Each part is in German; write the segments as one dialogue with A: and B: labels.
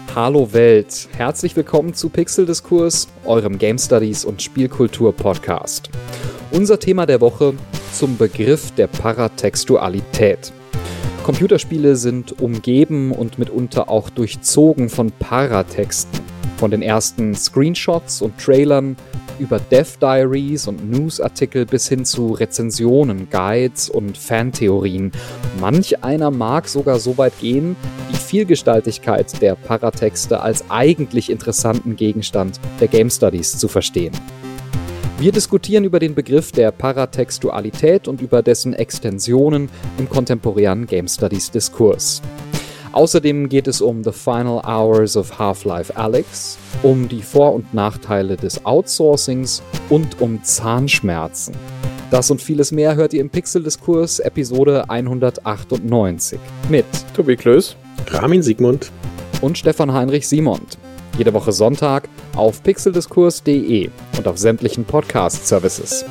A: Hallo Welt, herzlich willkommen zu Pixeldiskurs, eurem Game Studies und Spielkultur Podcast. Unser Thema der Woche zum Begriff der Paratextualität. Computerspiele sind umgeben und mitunter auch durchzogen von Paratexten. Von den ersten Screenshots und Trailern über Dev Diaries und Newsartikel bis hin zu Rezensionen, Guides und Fantheorien. Manch einer mag sogar so weit gehen, die Vielgestaltigkeit der Paratexte als eigentlich interessanten Gegenstand der Game Studies zu verstehen. Wir diskutieren über den Begriff der Paratextualität und über dessen Extensionen im kontemporären Game Studies Diskurs. Außerdem geht es um The Final Hours of Half-Life Alyx, um die Vor- und Nachteile des Outsourcings und um Zahnschmerzen. Das und vieles mehr hört ihr im Pixeldiskurs Episode 198 mit
B: Tobi Klöß, Ramin Sigmund
A: und Stefan Heinrich Simond. Jede Woche Sonntag auf pixeldiskurs.de und auf sämtlichen Podcast-Services.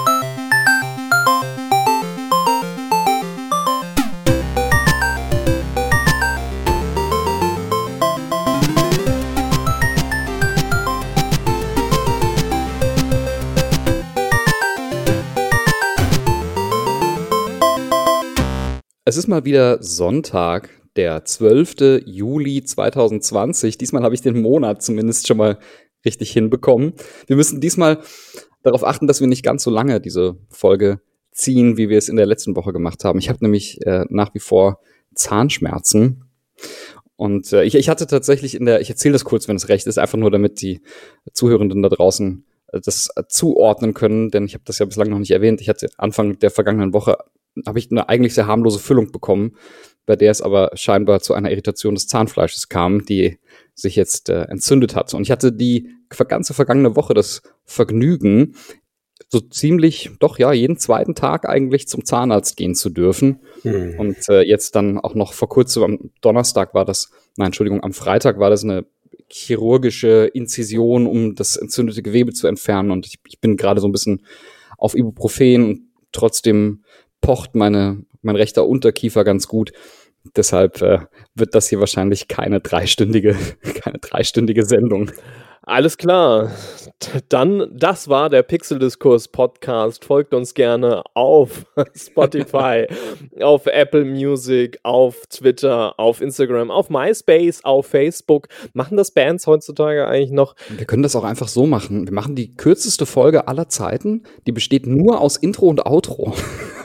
A: Es ist mal wieder Sonntag, der 12. Juli 2020. Diesmal habe ich den Monat zumindest schon mal richtig hinbekommen. Wir müssen diesmal darauf achten, dass wir nicht ganz so lange diese Folge ziehen, wie wir es in der letzten Woche gemacht haben. Ich habe nämlich nach wie vor Zahnschmerzen. Und ich hatte tatsächlich ich erzähle das kurz, wenn es recht ist, einfach nur, damit die Zuhörenden da draußen das zuordnen können, denn ich habe das ja bislang noch nicht erwähnt. Ich hatte Anfang der vergangenen Woche habe ich eine eigentlich sehr harmlose Füllung bekommen, bei der es aber scheinbar zu einer Irritation des Zahnfleisches kam, die sich jetzt entzündet hat. Und ich hatte die ganze vergangene Woche das Vergnügen, so ziemlich, doch ja, jeden zweiten Tag eigentlich zum Zahnarzt gehen zu dürfen. Und jetzt dann auch noch vor kurzem, am am Freitag war das eine chirurgische Inzision, um das entzündete Gewebe zu entfernen. Und ich bin gerade so ein bisschen auf Ibuprofen und trotzdem pocht mein rechter Unterkiefer ganz gut. Deshalb wird das hier wahrscheinlich keine dreistündige Sendung.
B: Alles klar. Dann, das war der Pixeldiskurs-Podcast. Folgt uns gerne auf Spotify, auf Apple Music, auf Twitter, auf Instagram, auf MySpace, auf Facebook. Machen das Bands heutzutage eigentlich noch?
A: Wir können das auch einfach so machen. Wir machen die kürzeste Folge aller Zeiten. Die besteht nur aus Intro und Outro.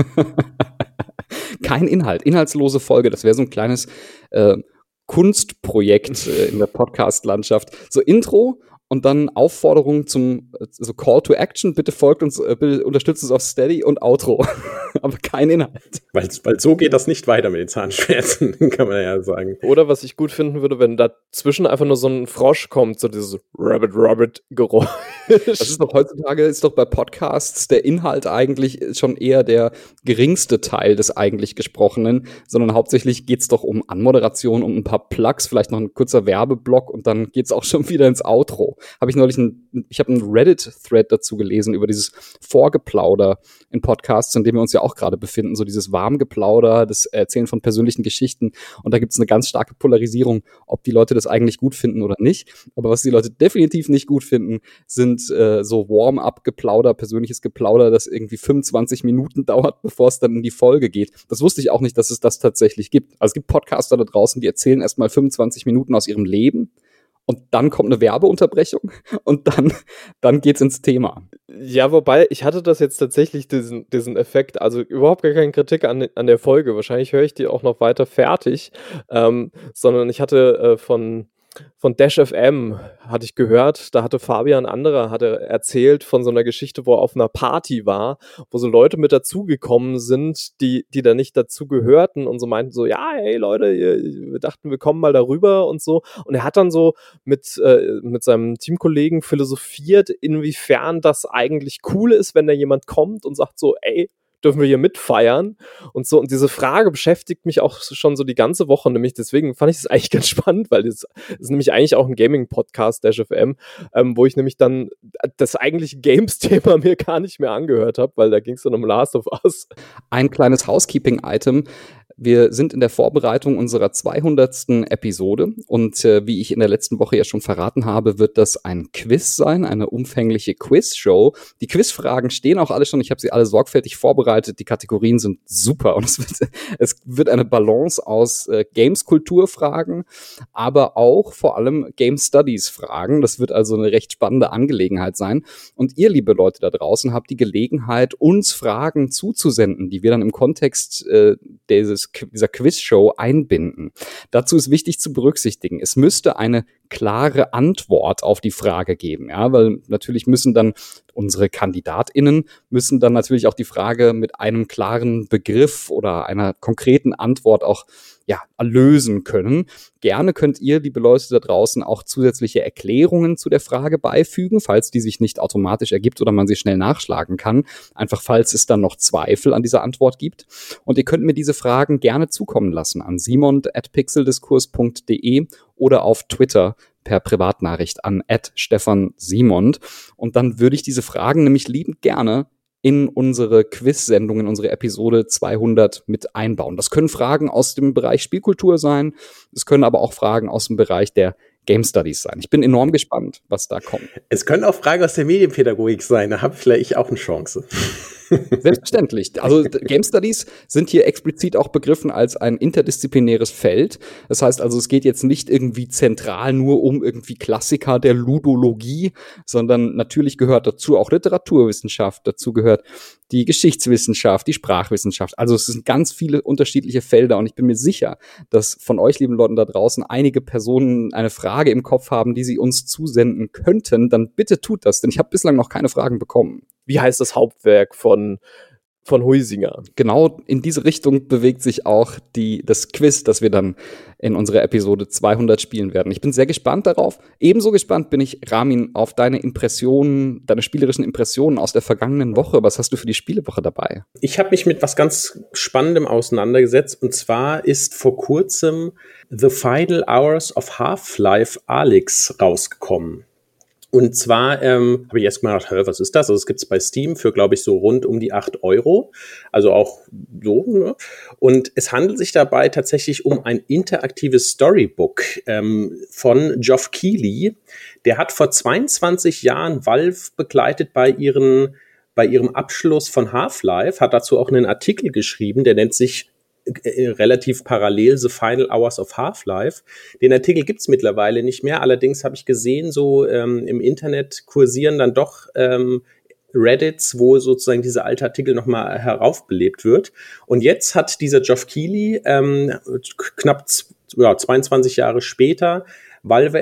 A: Kein Inhalt, inhaltslose Folge. Das wäre so ein kleines Kunstprojekt in der Podcast-Landschaft. So Intro und dann Aufforderung zum so Call to Action. Bitte folgt uns, bitte unterstützt uns auf Steady und Outro. Aber kein Inhalt.
B: Weil so geht das nicht weiter mit den Zahnschmerzen, kann man ja sagen. Oder was ich gut finden würde, wenn dazwischen einfach nur so ein Frosch kommt, so dieses Rabbit-Geräusch.
A: Das ist doch heutzutage, bei Podcasts der Inhalt eigentlich schon eher der geringste Teil des eigentlich Gesprochenen, sondern hauptsächlich geht's doch um Anmoderation, um ein paar Plugs, vielleicht noch ein kurzer Werbeblock und dann geht's auch schon wieder ins Outro. Ich habe einen Reddit-Thread dazu gelesen über dieses Vorgeplauder in Podcasts, in dem wir uns ja auch gerade befinden, so dieses Warmgeplauder, das Erzählen von persönlichen Geschichten. Und da gibt es eine ganz starke Polarisierung, ob die Leute das eigentlich gut finden oder nicht. Aber was die Leute definitiv nicht gut finden, sind so Warm-up-Geplauder, persönliches Geplauder, das irgendwie 25 Minuten dauert, bevor es dann in die Folge geht. Das wusste ich auch nicht, dass es das tatsächlich gibt. Also es gibt Podcaster da draußen, die erzählen erstmal 25 Minuten aus ihrem Leben. Und dann kommt eine Werbeunterbrechung und dann geht's ins Thema.
B: Ja, wobei, ich hatte das jetzt tatsächlich, diesen Effekt, also überhaupt gar keine Kritik an der Folge. Wahrscheinlich höre ich die auch noch weiter fertig, sondern ich hatte von Dash FM hatte ich gehört, da hatte Fabian Anderer erzählt von so einer Geschichte, wo er auf einer Party war, wo so Leute mit dazugekommen sind, die da nicht dazu gehörten und so meinten so, ja, hey Leute, wir dachten, wir kommen mal darüber und so. Und er hat dann so mit seinem Teamkollegen philosophiert, inwiefern das eigentlich cool ist, wenn da jemand kommt und sagt so, ey, dürfen wir hier mitfeiern und so. Und diese Frage beschäftigt mich auch schon so die ganze Woche, nämlich deswegen fand ich das eigentlich ganz spannend, weil das ist nämlich eigentlich auch ein Gaming-Podcast, Dash FM, wo ich nämlich dann das eigentliche Games-Thema mir gar nicht mehr angehört habe, weil da ging es dann um Last of Us.
A: Ein kleines Housekeeping-Item. Wir sind in der Vorbereitung unserer 200. Episode und wie ich in der letzten Woche ja schon verraten habe, wird das ein Quiz sein, eine umfängliche Quizshow. Die Quizfragen stehen auch alle schon, ich habe sie alle sorgfältig vorbereitet, die Kategorien sind super und es wird eine Balance aus Games-Kultur-Fragen, aber auch vor allem Game-Studies-Fragen. Das wird also eine recht spannende Angelegenheit sein. Und ihr, liebe Leute da draußen, habt die Gelegenheit, uns Fragen zuzusenden, die wir dann im Kontext dieser Quizshow einbinden. Dazu ist wichtig zu berücksichtigen, es müsste eine klare Antwort auf die Frage geben, ja, weil natürlich müssen dann unsere KandidatInnen müssen dann natürlich auch die Frage mit einem klaren Begriff oder einer konkreten Antwort auch lösen können. Gerne könnt ihr, liebe Leute da draußen, auch zusätzliche Erklärungen zu der Frage beifügen, falls die sich nicht automatisch ergibt oder man sie schnell nachschlagen kann. Einfach falls es dann noch Zweifel an dieser Antwort gibt. Und ihr könnt mir diese Fragen gerne zukommen lassen an simond@pixeldiskurs.de oder auf Twitter per Privatnachricht an @stefansimond. Und dann würde ich diese Fragen nämlich liebend gerne in unsere Quiz-Sendung, in unsere Episode 200 mit einbauen. Das können Fragen aus dem Bereich Spielkultur sein, es können aber auch Fragen aus dem Bereich der Game Studies sein. Ich bin enorm gespannt, was da kommt.
C: Es können auch Fragen aus der Medienpädagogik sein, da habe vielleicht auch eine Chance.
A: Selbstverständlich. Also Game Studies sind hier explizit auch begriffen als ein interdisziplinäres Feld. Das heißt also, es geht jetzt nicht irgendwie zentral nur um irgendwie Klassiker der Ludologie, sondern natürlich gehört dazu auch Literaturwissenschaft, dazu gehört die Geschichtswissenschaft, die Sprachwissenschaft. Also es sind ganz viele unterschiedliche Felder und ich bin mir sicher, dass von euch, lieben Leuten da draußen, einige Personen eine Frage im Kopf haben, die sie uns zusenden könnten. Dann bitte tut das, denn ich habe bislang noch keine Fragen bekommen.
B: Wie heißt das Hauptwerk von Huizinga?
A: Genau in diese Richtung bewegt sich auch das Quiz, das wir dann in unserer Episode 200 spielen werden. Ich bin sehr gespannt darauf. Ebenso gespannt bin ich, Ramin, auf deine spielerischen Impressionen aus der vergangenen Woche. Was hast du für die Spielewoche dabei?
C: Ich habe mich mit was ganz Spannendem auseinandergesetzt. Und zwar ist vor kurzem The Final Hours of Half-Life Alyx rausgekommen. Und zwar habe ich erst mal gedacht, was ist das? Also es gibt's bei Steam für, glaube ich, so rund um die 8 €. Also auch so. Ne? Und es handelt sich dabei tatsächlich um ein interaktives Storybook von Geoff Keighley. Der hat vor 22 Jahren Valve begleitet bei ihrem Abschluss von Half-Life, hat dazu auch einen Artikel geschrieben, der nennt sich relativ parallel The Final Hours of Half-Life. Den Artikel gibt's mittlerweile nicht mehr, allerdings habe ich gesehen, so im Internet kursieren dann doch Reddits, wo sozusagen dieser alte Artikel nochmal heraufbelebt wird. Und jetzt hat dieser Geoff Keighley knapp 22 Jahre später Valve,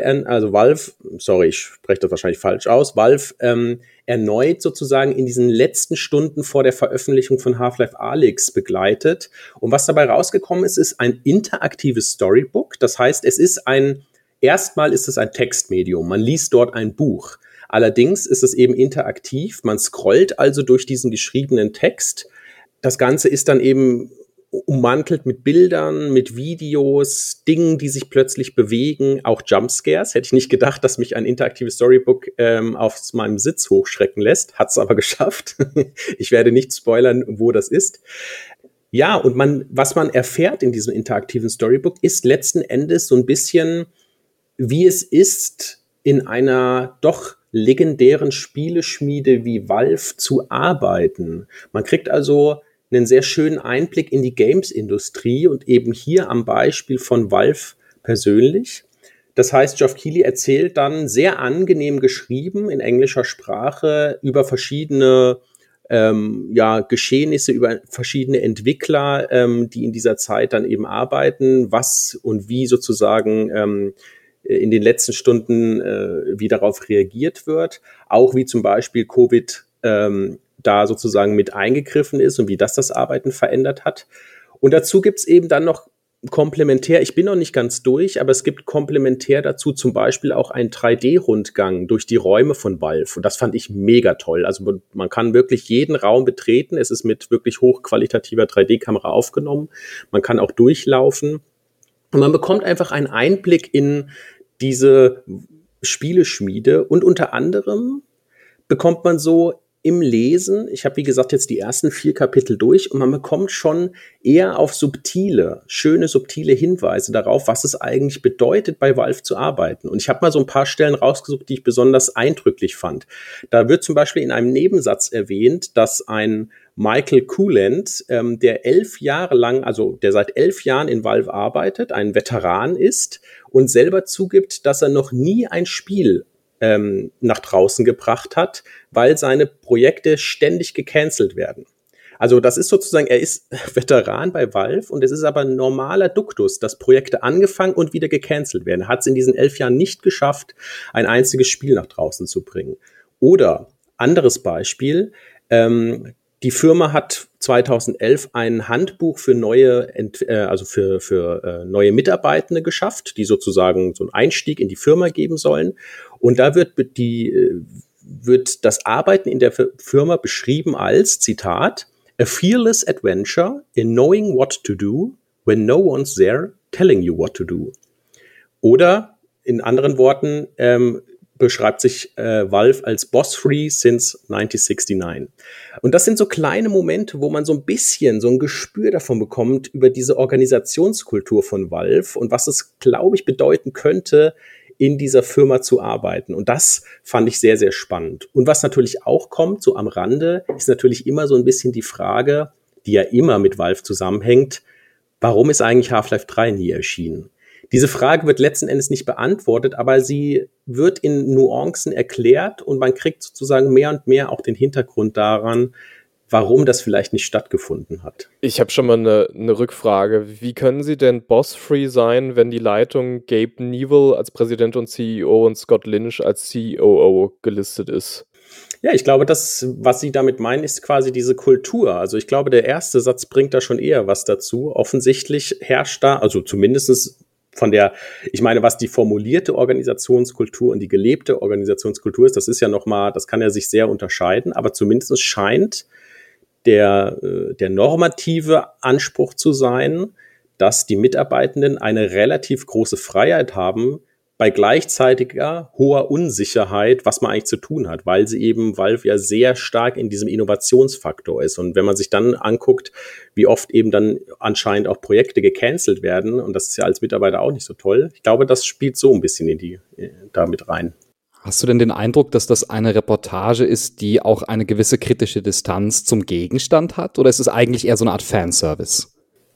C: ich spreche das wahrscheinlich falsch aus, Valve erneut sozusagen in diesen letzten Stunden vor der Veröffentlichung von Half-Life Alyx begleitet. Und was dabei rausgekommen ist, ist ein interaktives Storybook. Das heißt, erstmal ist es ein Textmedium. Man liest dort ein Buch. Allerdings ist es eben interaktiv. Man scrollt also durch diesen geschriebenen Text. Das Ganze ist dann eben ummantelt mit Bildern, mit Videos, Dingen, die sich plötzlich bewegen, auch Jumpscares. Hätte ich nicht gedacht, dass mich ein interaktives Storybook aus meinem Sitz hochschrecken lässt. Hat's aber geschafft. Ich werde nicht spoilern, wo das ist. Ja, und was man erfährt in diesem interaktiven Storybook, ist letzten Endes so ein bisschen, wie es ist, in einer doch legendären Spieleschmiede wie Valve zu arbeiten. Man kriegt also einen sehr schönen Einblick in die Games-Industrie und eben hier am Beispiel von Valve persönlich. Das heißt, Geoff Keighley erzählt dann sehr angenehm geschrieben in englischer Sprache über verschiedene Geschehnisse, über verschiedene Entwickler, die in dieser Zeit dann eben arbeiten, was und wie sozusagen in den letzten Stunden wie darauf reagiert wird. Auch wie zum Beispiel Covid da sozusagen mit eingegriffen ist und wie das Arbeiten verändert hat. Und dazu gibt's eben dann noch komplementär, ich bin noch nicht ganz durch, aber es gibt komplementär dazu zum Beispiel auch einen 3D-Rundgang durch die Räume von Valve. Und das fand ich mega toll. Also man kann wirklich jeden Raum betreten. Es ist mit wirklich hochqualitativer 3D-Kamera aufgenommen. Man kann auch durchlaufen. Und man bekommt einfach einen Einblick in diese Spieleschmiede. Und unter anderem bekommt man so im Lesen. Ich habe, wie gesagt, jetzt die ersten 4 Kapitel durch und man bekommt schon eher auf schöne subtile Hinweise darauf, was es eigentlich bedeutet, bei Valve zu arbeiten. Und ich habe mal so ein paar Stellen rausgesucht, die ich besonders eindrücklich fand. Da wird zum Beispiel in einem Nebensatz erwähnt, dass ein Michael Kuland, der 11 Jahre lang, also der seit 11 Jahren in Valve arbeitet, ein Veteran ist und selber zugibt, dass er noch nie ein Spiel nach draußen gebracht hat, weil seine Projekte ständig gecancelt werden. Also das ist sozusagen, er ist Veteran bei Valve und es ist aber ein normaler Duktus, dass Projekte angefangen und wieder gecancelt werden. Er hat es in diesen 11 Jahren nicht geschafft, ein einziges Spiel nach draußen zu bringen. Oder, anderes Beispiel, die Firma hat 2011 ein Handbuch für neue, neue Mitarbeitende geschafft, die sozusagen so einen Einstieg in die Firma geben sollen. Und da wird das Arbeiten in der Firma beschrieben als, Zitat, a fearless adventure in knowing what to do when no one's there telling you what to do. Oder in anderen Worten, beschreibt sich Valve als boss-free since 1969. Und das sind so kleine Momente, wo man so ein bisschen so ein Gespür davon bekommt über diese Organisationskultur von Valve und was es, glaube ich, bedeuten könnte, in dieser Firma zu arbeiten. Und das fand ich sehr, sehr spannend. Und was natürlich auch kommt, so am Rande, ist natürlich immer so ein bisschen die Frage, die ja immer mit Valve zusammenhängt, warum ist eigentlich Half-Life 3 nie erschienen? Diese Frage wird letzten Endes nicht beantwortet, aber sie wird in Nuancen erklärt und man kriegt sozusagen mehr und mehr auch den Hintergrund daran, warum das vielleicht nicht stattgefunden hat.
B: Ich habe schon mal eine Rückfrage. Wie können Sie denn boss-free sein, wenn die Leitung Gabe Newell als Präsident und CEO und Scott Lynch als COO gelistet ist?
C: Ja, ich glaube, das, was Sie damit meinen, ist quasi diese Kultur. Also ich glaube, der erste Satz bringt da schon eher was dazu. Offensichtlich herrscht da, also zumindest ich meine, was die formulierte Organisationskultur und die gelebte Organisationskultur ist, das ist ja nochmal, das kann ja sich sehr unterscheiden, aber zumindest scheint der normative Anspruch zu sein, dass die Mitarbeitenden eine relativ große Freiheit haben, bei gleichzeitiger hoher Unsicherheit, was man eigentlich zu tun hat, weil Valve ja sehr stark in diesem Innovationsfaktor ist. Und wenn man sich dann anguckt, wie oft eben dann anscheinend auch Projekte gecancelt werden, und das ist ja als Mitarbeiter auch nicht so toll, ich glaube, das spielt so ein bisschen da mit rein.
A: Hast du denn den Eindruck, dass das eine Reportage ist, die auch eine gewisse kritische Distanz zum Gegenstand hat? Oder ist es eigentlich eher so eine Art Fanservice?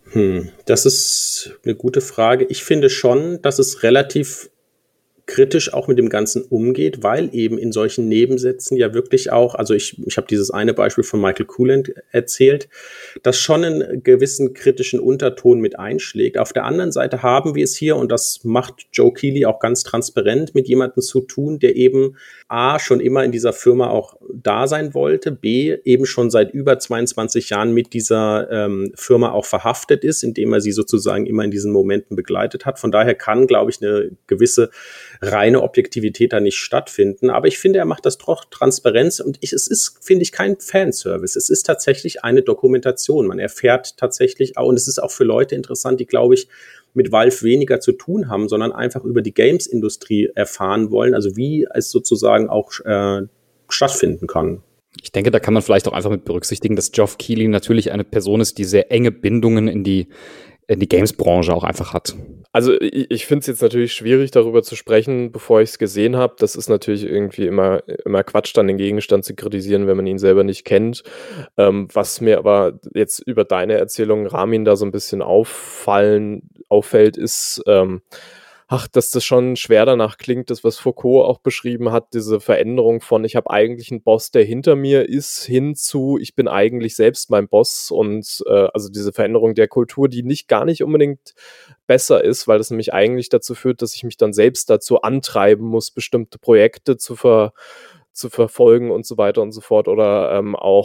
C: Das ist eine gute Frage. Ich finde schon, dass es relativ kritisch auch mit dem Ganzen umgeht, weil eben in solchen Nebensätzen ja wirklich auch, also ich habe dieses eine Beispiel von Michael Kuland erzählt, das schon einen gewissen kritischen Unterton mit einschlägt. Auf der anderen Seite haben wir es hier, und das macht Joe Keighley auch ganz transparent, mit jemandem zu tun, der eben A, schon immer in dieser Firma auch da sein wollte, B, eben schon seit über 22 Jahren mit dieser Firma auch verhaftet ist, indem er sie sozusagen immer in diesen Momenten begleitet hat. Von daher kann, glaube ich, eine gewisse reine Objektivität da nicht stattfinden. Aber ich finde, er macht das doch Transparenz und es ist, finde ich, kein Fanservice. Es ist tatsächlich eine Dokumentation. Man erfährt tatsächlich auch, und es ist auch für Leute interessant, die, glaube ich, mit Valve weniger zu tun haben, sondern einfach über die Games-Industrie erfahren wollen, also wie es sozusagen auch stattfinden kann.
A: Ich denke, da kann man vielleicht auch einfach mit berücksichtigen, dass Geoff Keighley natürlich eine Person ist, die sehr enge Bindungen in die Games-Branche auch einfach hat.
B: Also ich finde es jetzt natürlich schwierig, darüber zu sprechen, bevor ich es gesehen habe. Das ist natürlich irgendwie immer Quatsch, dann den Gegenstand zu kritisieren, wenn man ihn selber nicht kennt. Was mir aber jetzt über deine Erzählung, Ramin, da so ein bisschen auffällt, ist, dass das schon schwer danach klingt, das, was Foucault auch beschrieben hat, diese Veränderung von, ich habe eigentlich einen Boss, der hinter mir ist, hin zu, ich bin eigentlich selbst mein Boss, und also diese Veränderung der Kultur, die gar nicht unbedingt besser ist, weil das nämlich eigentlich dazu führt, dass ich mich dann selbst dazu antreiben muss, bestimmte Projekte zu verfolgen und so weiter und so fort, oder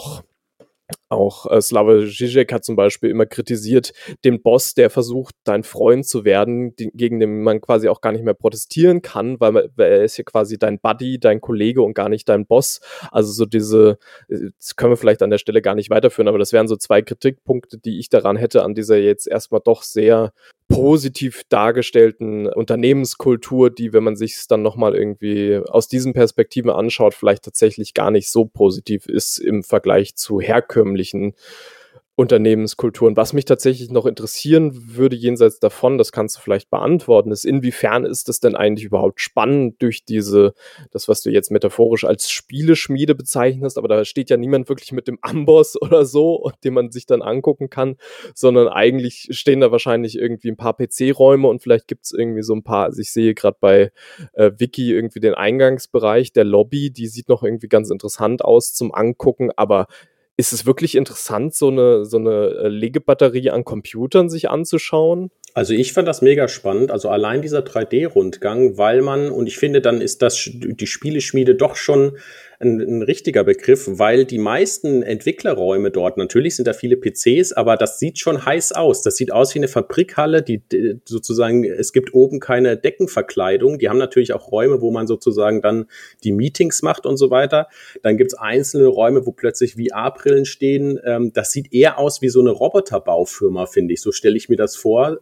B: auch Slavoj Žižek hat zum Beispiel immer kritisiert, den Boss, der versucht, dein Freund zu werden, gegen den man quasi auch gar nicht mehr protestieren kann, weil er ist ja quasi dein Buddy, dein Kollege und gar nicht dein Boss. Also so das können wir vielleicht an der Stelle gar nicht weiterführen, aber das wären so 2 Kritikpunkte, die ich daran hätte, an dieser jetzt erstmal doch sehr positiv dargestellten Unternehmenskultur, die, wenn man sich es dann nochmal irgendwie aus diesen Perspektiven anschaut, vielleicht tatsächlich gar nicht so positiv ist im Vergleich zu herkömmlichen Unternehmenskulturen. Was mich tatsächlich noch interessieren würde, jenseits davon, das kannst du vielleicht beantworten, ist, inwiefern ist es denn eigentlich überhaupt spannend durch das, was du jetzt metaphorisch als Spieleschmiede bezeichnest, aber da steht ja niemand wirklich mit dem Amboss oder so, den man sich dann angucken kann, sondern eigentlich stehen da wahrscheinlich irgendwie ein paar PC-Räume und vielleicht gibt es irgendwie so ein paar, also ich sehe gerade bei Wiki irgendwie den Eingangsbereich der Lobby, die sieht noch irgendwie ganz interessant aus zum Angucken, aber ist es wirklich interessant, so eine Legebatterie an Computern sich anzuschauen?
C: Also ich fand das mega spannend, also allein dieser 3D-Rundgang, weil und ich finde, dann ist die Spieleschmiede doch schon ein richtiger Begriff, weil die meisten Entwicklerräume dort, natürlich sind da viele PCs, aber das sieht schon heiß aus. Das sieht aus wie eine Fabrikhalle, die sozusagen, es gibt oben keine Deckenverkleidung. Die haben natürlich auch Räume, wo man sozusagen dann die Meetings macht und so weiter. Dann gibt's einzelne Räume, wo plötzlich VR-Brillen stehen. Das sieht eher aus wie so eine Roboterbaufirma, finde ich. So stelle ich mir das vor.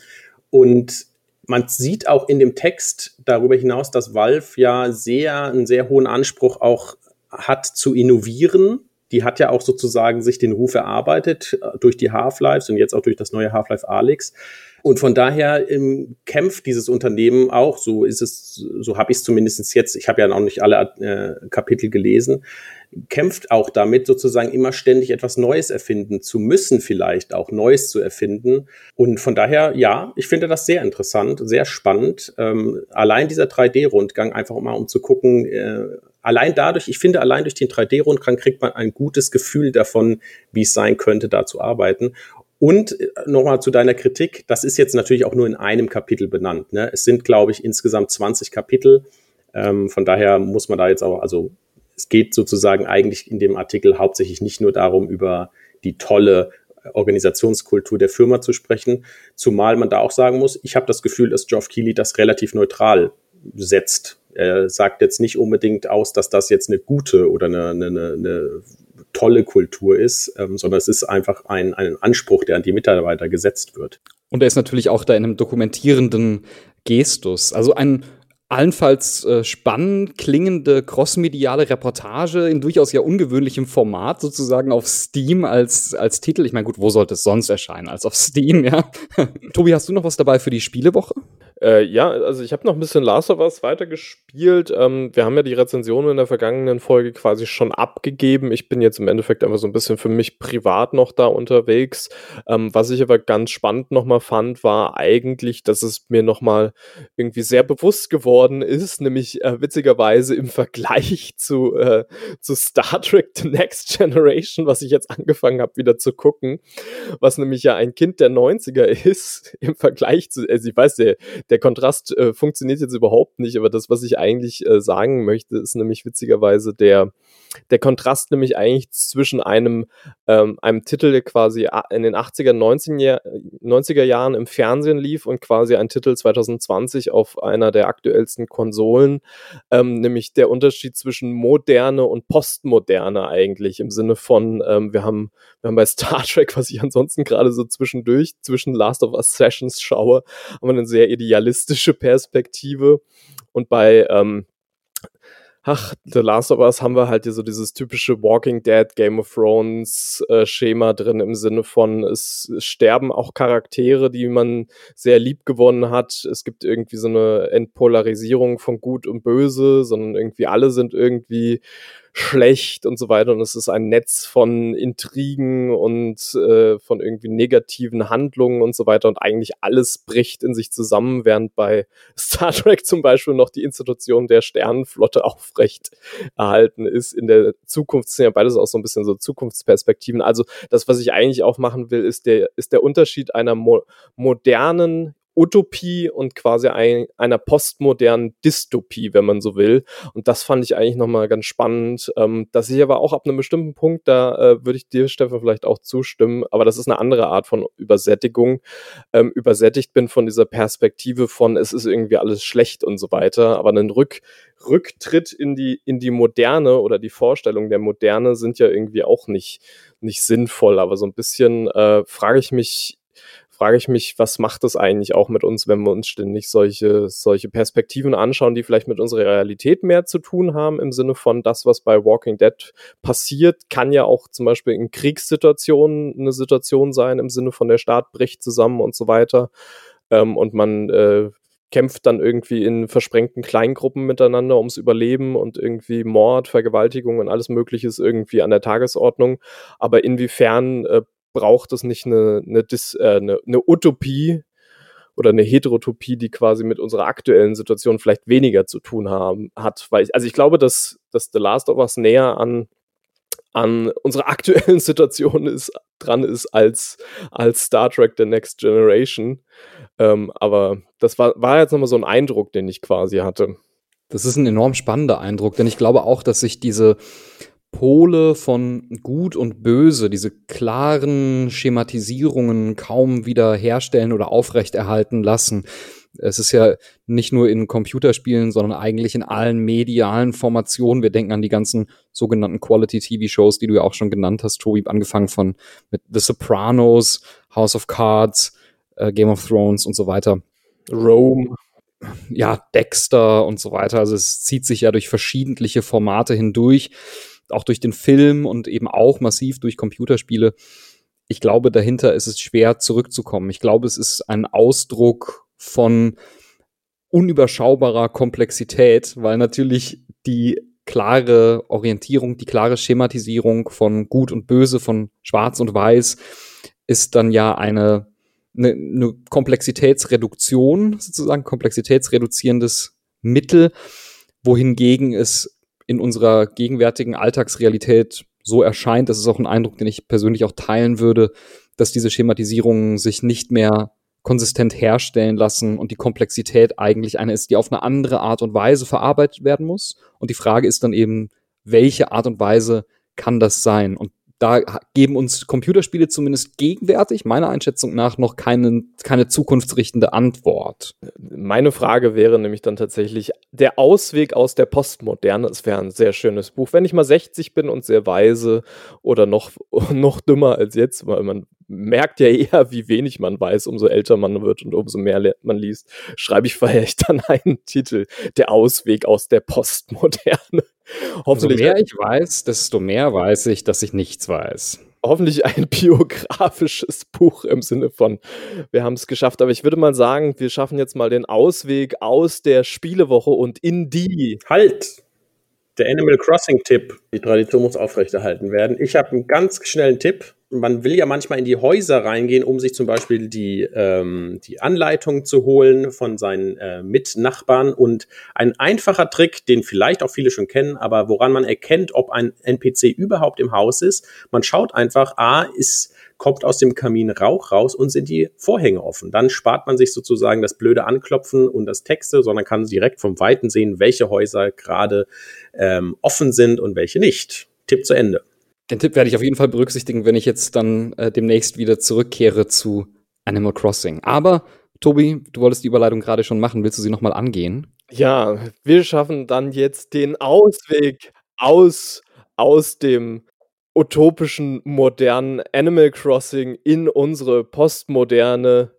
C: Und man sieht auch in dem Text darüber hinaus, dass Valve ja einen sehr hohen Anspruch auch hat zu innovieren. Die hat ja auch sozusagen sich den Ruf erarbeitet durch die Half-Lives und jetzt auch durch das neue Half-Life Alyx. Und von daher kämpft dieses Unternehmen auch, so habe ich es zumindest jetzt, ich habe ja noch nicht alle Kapitel gelesen, kämpft auch damit, sozusagen immer ständig etwas Neues erfinden zu müssen, vielleicht auch Neues zu erfinden. Und von daher, ja, ich finde das sehr interessant, sehr spannend. Allein dieser 3D-Rundgang, einfach mal um zu gucken, allein durch den 3D-Rundgang kriegt man ein gutes Gefühl davon, wie es sein könnte, da zu arbeiten. Und nochmal zu deiner Kritik, das ist jetzt natürlich auch nur in einem Kapitel benannt, ne? Es sind, glaube ich, insgesamt 20 Kapitel. Von daher muss man da jetzt auch, also es geht sozusagen eigentlich in dem Artikel hauptsächlich nicht nur darum, über die tolle Organisationskultur der Firma zu sprechen, zumal man da auch sagen muss, ich habe das Gefühl, dass Geoff Keighley das relativ neutral setzt. Er sagt jetzt nicht unbedingt aus, dass das jetzt eine gute oder eine tolle Kultur ist, sondern es ist einfach ein Anspruch, der an die Mitarbeiter gesetzt wird.
A: Und er ist natürlich auch da in einem dokumentierenden Gestus. Also ein allenfalls spannend klingende crossmediale Reportage in durchaus ja ungewöhnlichem Format, sozusagen auf Steam als Titel. Ich meine, gut, wo sollte es sonst erscheinen als auf Steam, ja? Tobi, hast du noch was dabei für die Spielewoche?
B: Ja, also ich habe noch ein bisschen Last of Us weitergespielt. Wir haben ja die Rezensionen in der vergangenen Folge quasi schon abgegeben. Ich bin jetzt im Endeffekt einfach so ein bisschen für mich privat noch da unterwegs. Was ich aber ganz spannend nochmal fand, war eigentlich, dass es mir nochmal irgendwie sehr bewusst geworden ist, nämlich witzigerweise im Vergleich zu Star Trek The Next Generation, was ich jetzt angefangen habe wieder zu gucken, was nämlich ja ein Kind der 90er ist, im Vergleich zu, also ich weiß, der Kontrast funktioniert jetzt überhaupt nicht, aber das, was ich eigentlich sagen möchte, ist nämlich witzigerweise der Kontrast nämlich eigentlich zwischen einem Titel, der quasi in den 80er, 90er Jahren im Fernsehen lief und quasi ein Titel 2020 auf einer der aktuellsten Konsolen, nämlich der Unterschied zwischen Moderne und Postmoderne eigentlich, im Sinne von, wir haben bei Star Trek, was ich ansonsten gerade so zwischendurch, zwischen Last of Us Sessions schaue, haben wir eine sehr idealistische Perspektive und bei The Last of Us haben wir halt hier so dieses typische Walking Dead, Game of Thrones Schema drin, im Sinne von, es sterben auch Charaktere, die man sehr lieb gewonnen hat. Es gibt irgendwie so eine Entpolarisierung von Gut und Böse, sondern irgendwie alle sind irgendwie schlecht und so weiter und es ist ein Netz von Intrigen und von irgendwie negativen Handlungen und so weiter und eigentlich alles bricht in sich zusammen, während bei Star Trek zum Beispiel noch die Institution der Sternenflotte aufrecht erhalten ist in der Zukunft. Sind ja beides auch so ein bisschen so Zukunftsperspektiven. Also das, was ich eigentlich aufmachen will, ist der Unterschied einer modernen Utopie und quasi einer postmodernen Dystopie, wenn man so will. Und das fand ich eigentlich nochmal ganz spannend, dass ich aber auch ab einem bestimmten Punkt, da würde ich dir, Stefan, vielleicht auch zustimmen, aber das ist eine andere Art von Übersättigung, übersättigt bin von dieser Perspektive von, es ist irgendwie alles schlecht und so weiter, aber ein Rücktritt in die Moderne oder die Vorstellung der Moderne sind ja irgendwie auch nicht sinnvoll, aber so ein bisschen frage ich mich frage ich mich, was macht das eigentlich auch mit uns, wenn wir uns ständig solche Perspektiven anschauen, die vielleicht mit unserer Realität mehr zu tun haben, im Sinne von das, was bei Walking Dead passiert, kann ja auch zum Beispiel in Kriegssituationen eine Situation sein, im Sinne von der Staat bricht zusammen und so weiter. Und man kämpft dann irgendwie in versprengten Kleingruppen miteinander ums Überleben und irgendwie Mord, Vergewaltigung und alles Mögliche ist irgendwie an der Tagesordnung. Aber inwiefern braucht es nicht eine Utopie oder eine Heterotopie, die quasi mit unserer aktuellen Situation vielleicht weniger zu tun hat? Weil ich glaube, dass The Last of Us näher an unserer aktuellen Situation dran ist als Star Trek The Next Generation. Aber das war jetzt nochmal so ein Eindruck, den ich quasi hatte.
A: Das ist ein enorm spannender Eindruck, denn ich glaube auch, dass sich diese Pole von Gut und Böse, diese klaren Schematisierungen kaum wieder herstellen oder aufrechterhalten lassen. Es ist ja nicht nur in Computerspielen, sondern eigentlich in allen medialen Formationen. Wir denken an die ganzen sogenannten Quality-TV-Shows, die du ja auch schon genannt hast, Tobi, angefangen mit The Sopranos, House of Cards, Game of Thrones und so weiter.
B: Rome.
A: Ja, Dexter und so weiter. Also es zieht sich ja durch verschiedentliche Formate hindurch, auch durch den Film und eben auch massiv durch Computerspiele. Ich glaube, dahinter ist es schwer zurückzukommen. Ich glaube, es ist ein Ausdruck von unüberschaubarer Komplexität, weil natürlich die klare Orientierung, die klare Schematisierung von Gut und Böse, von Schwarz und Weiß ist dann ja eine Komplexitätsreduktion, sozusagen komplexitätsreduzierendes Mittel, wohingegen es in unserer gegenwärtigen Alltagsrealität so erscheint, das ist auch ein Eindruck, den ich persönlich auch teilen würde, dass diese Schematisierungen sich nicht mehr konsistent herstellen lassen und die Komplexität eigentlich eine ist, die auf eine andere Art und Weise verarbeitet werden muss. Und die Frage ist dann eben, welche Art und Weise kann das sein? Und da geben uns Computerspiele zumindest gegenwärtig, meiner Einschätzung nach, noch keine zukunftsrichtende Antwort.
B: Meine Frage wäre nämlich dann tatsächlich, der Ausweg aus der Postmoderne, es wäre ein sehr schönes Buch. Wenn ich mal 60 bin und sehr weise oder noch dümmer als jetzt, weil man merkt ja eher, wie wenig man weiß, umso älter man wird und umso mehr man liest, schreibe ich vielleicht dann einen Titel, der Ausweg aus der Postmoderne.
A: Umso mehr ich weiß, desto mehr weiß ich, dass ich nichts weiß.
B: Hoffentlich ein biografisches Buch im Sinne von, wir haben es geschafft. Aber ich würde mal sagen, wir schaffen jetzt mal den Ausweg aus der Spielewoche und in die...
C: Halt! Der Animal Crossing-Tipp. Die Tradition muss aufrechterhalten werden. Ich habe einen ganz schnellen Tipp. Man will ja manchmal in die Häuser reingehen, um sich zum Beispiel die Anleitung zu holen von seinen Mitnachbarn. Und ein einfacher Trick, den vielleicht auch viele schon kennen, aber woran man erkennt, ob ein NPC überhaupt im Haus ist, man schaut einfach, kommt aus dem Kamin Rauch raus und sind die Vorhänge offen. Dann spart man sich sozusagen das blöde Anklopfen und das Texte, sondern kann direkt vom Weiten sehen, welche Häuser gerade offen sind und welche nicht. Tipp zu Ende.
A: Den Tipp werde ich auf jeden Fall berücksichtigen, wenn ich jetzt dann demnächst wieder zurückkehre zu Animal Crossing. Aber, Tobi, du wolltest die Überleitung gerade schon machen. Willst du sie nochmal angehen?
B: Ja, wir schaffen dann jetzt den Ausweg aus dem utopischen, modernen Animal Crossing in unsere postmoderne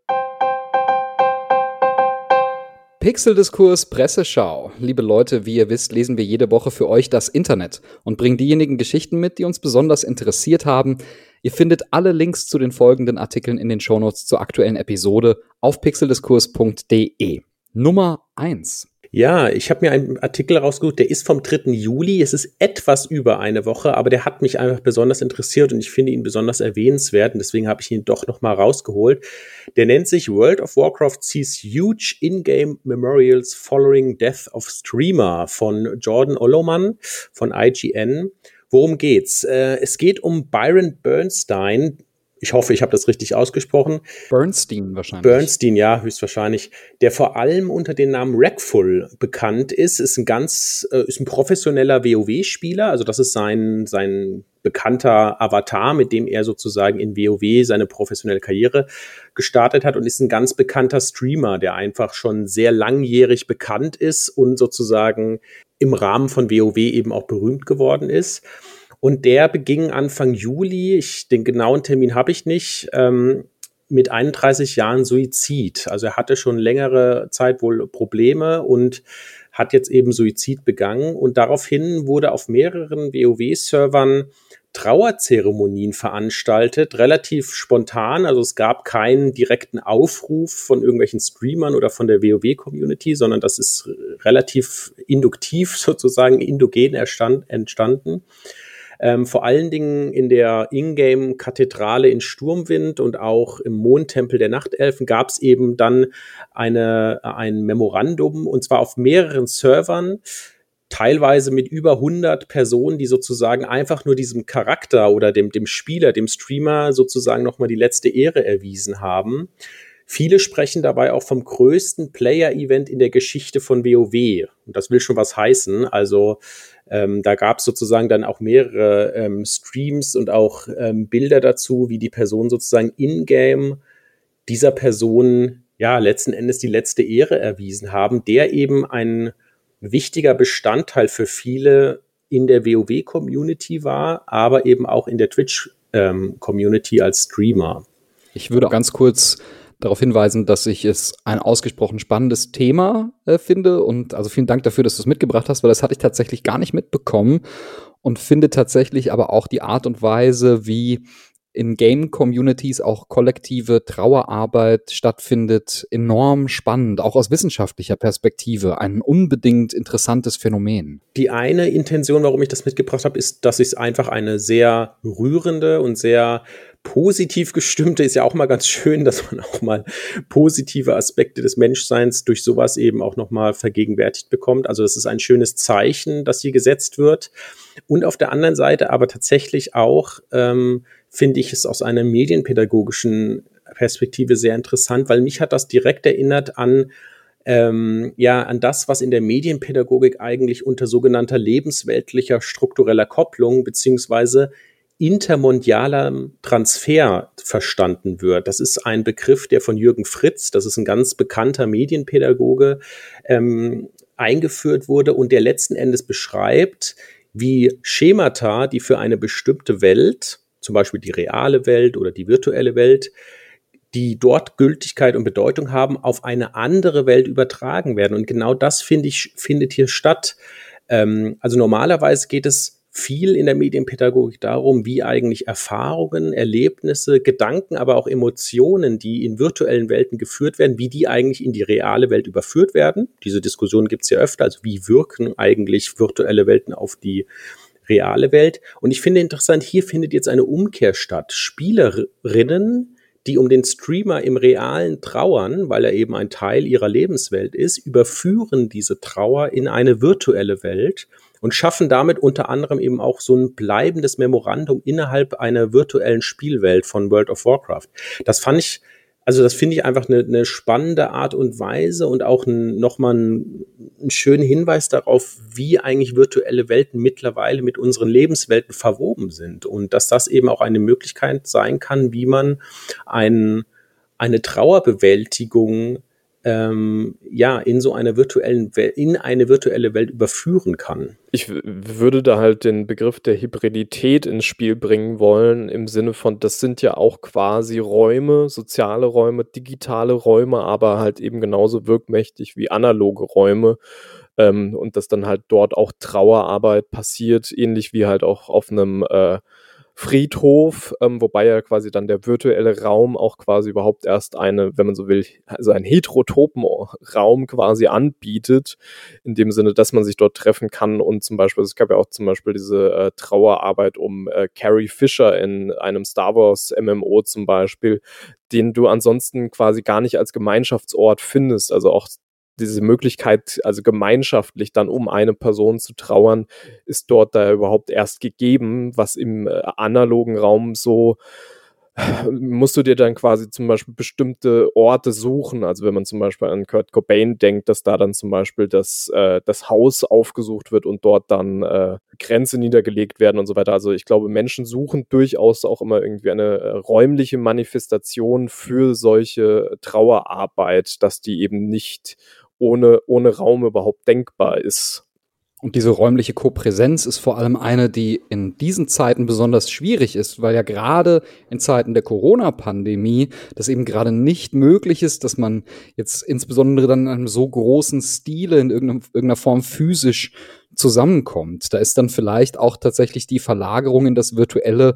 A: Pixeldiskurs Presseschau. Liebe Leute, wie ihr wisst, lesen wir jede Woche für euch das Internet und bringen diejenigen Geschichten mit, die uns besonders interessiert haben. Ihr findet alle Links zu den folgenden Artikeln in den Shownotes zur aktuellen Episode auf pixeldiskurs.de. Nummer 1.
C: Ja, ich habe mir einen Artikel rausgesucht, der ist vom 3. Juli. Es ist etwas über eine Woche, aber der hat mich einfach besonders interessiert und ich finde ihn besonders erwähnenswert und deswegen habe ich ihn doch noch mal rausgeholt. Der nennt sich World of Warcraft sees huge in-game memorials following death of streamer von Jordan Oloman von IGN. Worum geht's? Es geht um Byron Bernstein. Ich hoffe, ich habe das richtig ausgesprochen.
A: Bernstein wahrscheinlich.
C: Bernstein, ja, höchstwahrscheinlich. Der vor allem unter dem Namen Rackful bekannt ist ein professioneller WoW-Spieler. Also das ist sein bekannter Avatar, mit dem er sozusagen in WoW seine professionelle Karriere gestartet hat und ist ein ganz bekannter Streamer, der einfach schon sehr langjährig bekannt ist und sozusagen im Rahmen von WoW eben auch berühmt geworden ist. Und der beging Anfang Juli, den genauen Termin habe ich nicht, mit 31 Jahren Suizid. Also er hatte schon längere Zeit wohl Probleme und hat jetzt eben Suizid begangen. Und daraufhin wurde auf mehreren WoW-Servern Trauerzeremonien veranstaltet, relativ spontan. Also es gab keinen direkten Aufruf von irgendwelchen Streamern oder von der WoW-Community, sondern das ist relativ induktiv sozusagen, endogen entstanden. Vor allen Dingen in der Ingame-Kathedrale in Sturmwind und auch im Mondtempel der Nachtelfen gab es eben dann ein Memorandum, und zwar auf mehreren Servern, teilweise mit über 100 Personen, die sozusagen einfach nur diesem Charakter oder dem Spieler, dem Streamer sozusagen nochmal die letzte Ehre erwiesen haben. Viele sprechen dabei auch vom größten Player-Event in der Geschichte von WoW. Und das will schon was heißen. Also da gab es sozusagen dann auch mehrere Streams und auch Bilder dazu, wie die Person sozusagen in-game dieser Person ja letzten Endes die letzte Ehre erwiesen haben, der eben ein wichtiger Bestandteil für viele in der WoW-Community war, aber eben auch in der Twitch-Community als Streamer.
A: Ich würde ganz kurz darauf hinweisen, dass ich es ein ausgesprochen spannendes Thema finde, und also vielen Dank dafür, dass du es mitgebracht hast, weil das hatte ich tatsächlich gar nicht mitbekommen, und finde tatsächlich aber auch die Art und Weise, wie in Game-Communities auch kollektive Trauerarbeit stattfindet, enorm spannend, auch aus wissenschaftlicher Perspektive, ein unbedingt interessantes Phänomen.
C: Die eine Intention, warum ich das mitgebracht habe, ist, dass es einfach eine sehr rührende und sehr positiv gestimmte, ist ja auch mal ganz schön, dass man auch mal positive Aspekte des Menschseins durch sowas eben auch nochmal vergegenwärtigt bekommt. Also das ist ein schönes Zeichen, das hier gesetzt wird. Und auf der anderen Seite aber tatsächlich auch finde ich es aus einer medienpädagogischen Perspektive sehr interessant, weil mich hat das direkt erinnert an das, was in der Medienpädagogik eigentlich unter sogenannter lebensweltlicher struktureller Kopplung beziehungsweise intermondialem Transfer verstanden wird. Das ist ein Begriff, der von Jürgen Fritz, das ist ein ganz bekannter Medienpädagoge, eingeführt wurde und der letzten Endes beschreibt, wie Schemata, die für eine bestimmte Welt, zum Beispiel die reale Welt oder die virtuelle Welt, die dort Gültigkeit und Bedeutung haben, auf eine andere Welt übertragen werden. Und genau das, finde ich, findet hier statt. Also normalerweise geht es viel in der Medienpädagogik darum, wie eigentlich Erfahrungen, Erlebnisse, Gedanken, aber auch Emotionen, die in virtuellen Welten geführt werden, wie die eigentlich in die reale Welt überführt werden. Diese Diskussion gibt es ja öfter. Also wie wirken eigentlich virtuelle Welten auf die reale Welt? Und ich finde interessant, hier findet jetzt eine Umkehr statt. Spielerinnen, die um den Streamer im Realen trauern, weil er eben ein Teil ihrer Lebenswelt ist, überführen diese Trauer in eine virtuelle Welt und schaffen damit unter anderem eben auch so ein bleibendes Memorandum innerhalb einer virtuellen Spielwelt von World of Warcraft. Das finde ich einfach eine spannende Art und Weise und auch nochmal einen schönen Hinweis darauf, wie eigentlich virtuelle Welten mittlerweile mit unseren Lebenswelten verwoben sind und dass das eben auch eine Möglichkeit sein kann, wie man eine Trauerbewältigung in so einer in eine virtuelle Welt überführen kann.
B: Ich würde da halt den Begriff der Hybridität ins Spiel bringen wollen, im Sinne von, das sind ja auch quasi Räume, soziale Räume, digitale Räume, aber halt eben genauso wirkmächtig wie analoge Räume. Und dass dann halt dort auch Trauerarbeit passiert, ähnlich wie halt auch auf einem Friedhof, wobei ja quasi dann der virtuelle Raum auch quasi überhaupt erst wenn man so will, also einen heterotopen Raum quasi anbietet, in dem Sinne, dass man sich dort treffen kann und zum Beispiel, es gab ja auch zum Beispiel diese Trauerarbeit um Carrie Fisher in einem Star Wars MMO zum Beispiel, den du ansonsten quasi gar nicht als Gemeinschaftsort findest, also auch diese Möglichkeit, also gemeinschaftlich dann um eine Person zu trauern, ist dort da überhaupt erst gegeben, was im analogen Raum so, musst du dir dann quasi zum Beispiel bestimmte Orte suchen, also wenn man zum Beispiel an Kurt Cobain denkt, dass da dann zum Beispiel das Haus aufgesucht wird und dort dann Grenze niedergelegt werden und so weiter, also ich glaube, Menschen suchen durchaus auch immer irgendwie eine räumliche Manifestation für solche Trauerarbeit, dass die eben nicht ohne Raum überhaupt denkbar ist.
A: Und diese räumliche Kopräsenz ist vor allem eine, die in diesen Zeiten besonders schwierig ist, weil ja gerade in Zeiten der Corona-Pandemie das eben gerade nicht möglich ist, dass man jetzt insbesondere dann in einem so großen Stile in irgendeiner Form physisch zusammenkommt. Da ist dann vielleicht auch tatsächlich die Verlagerung in das Virtuelle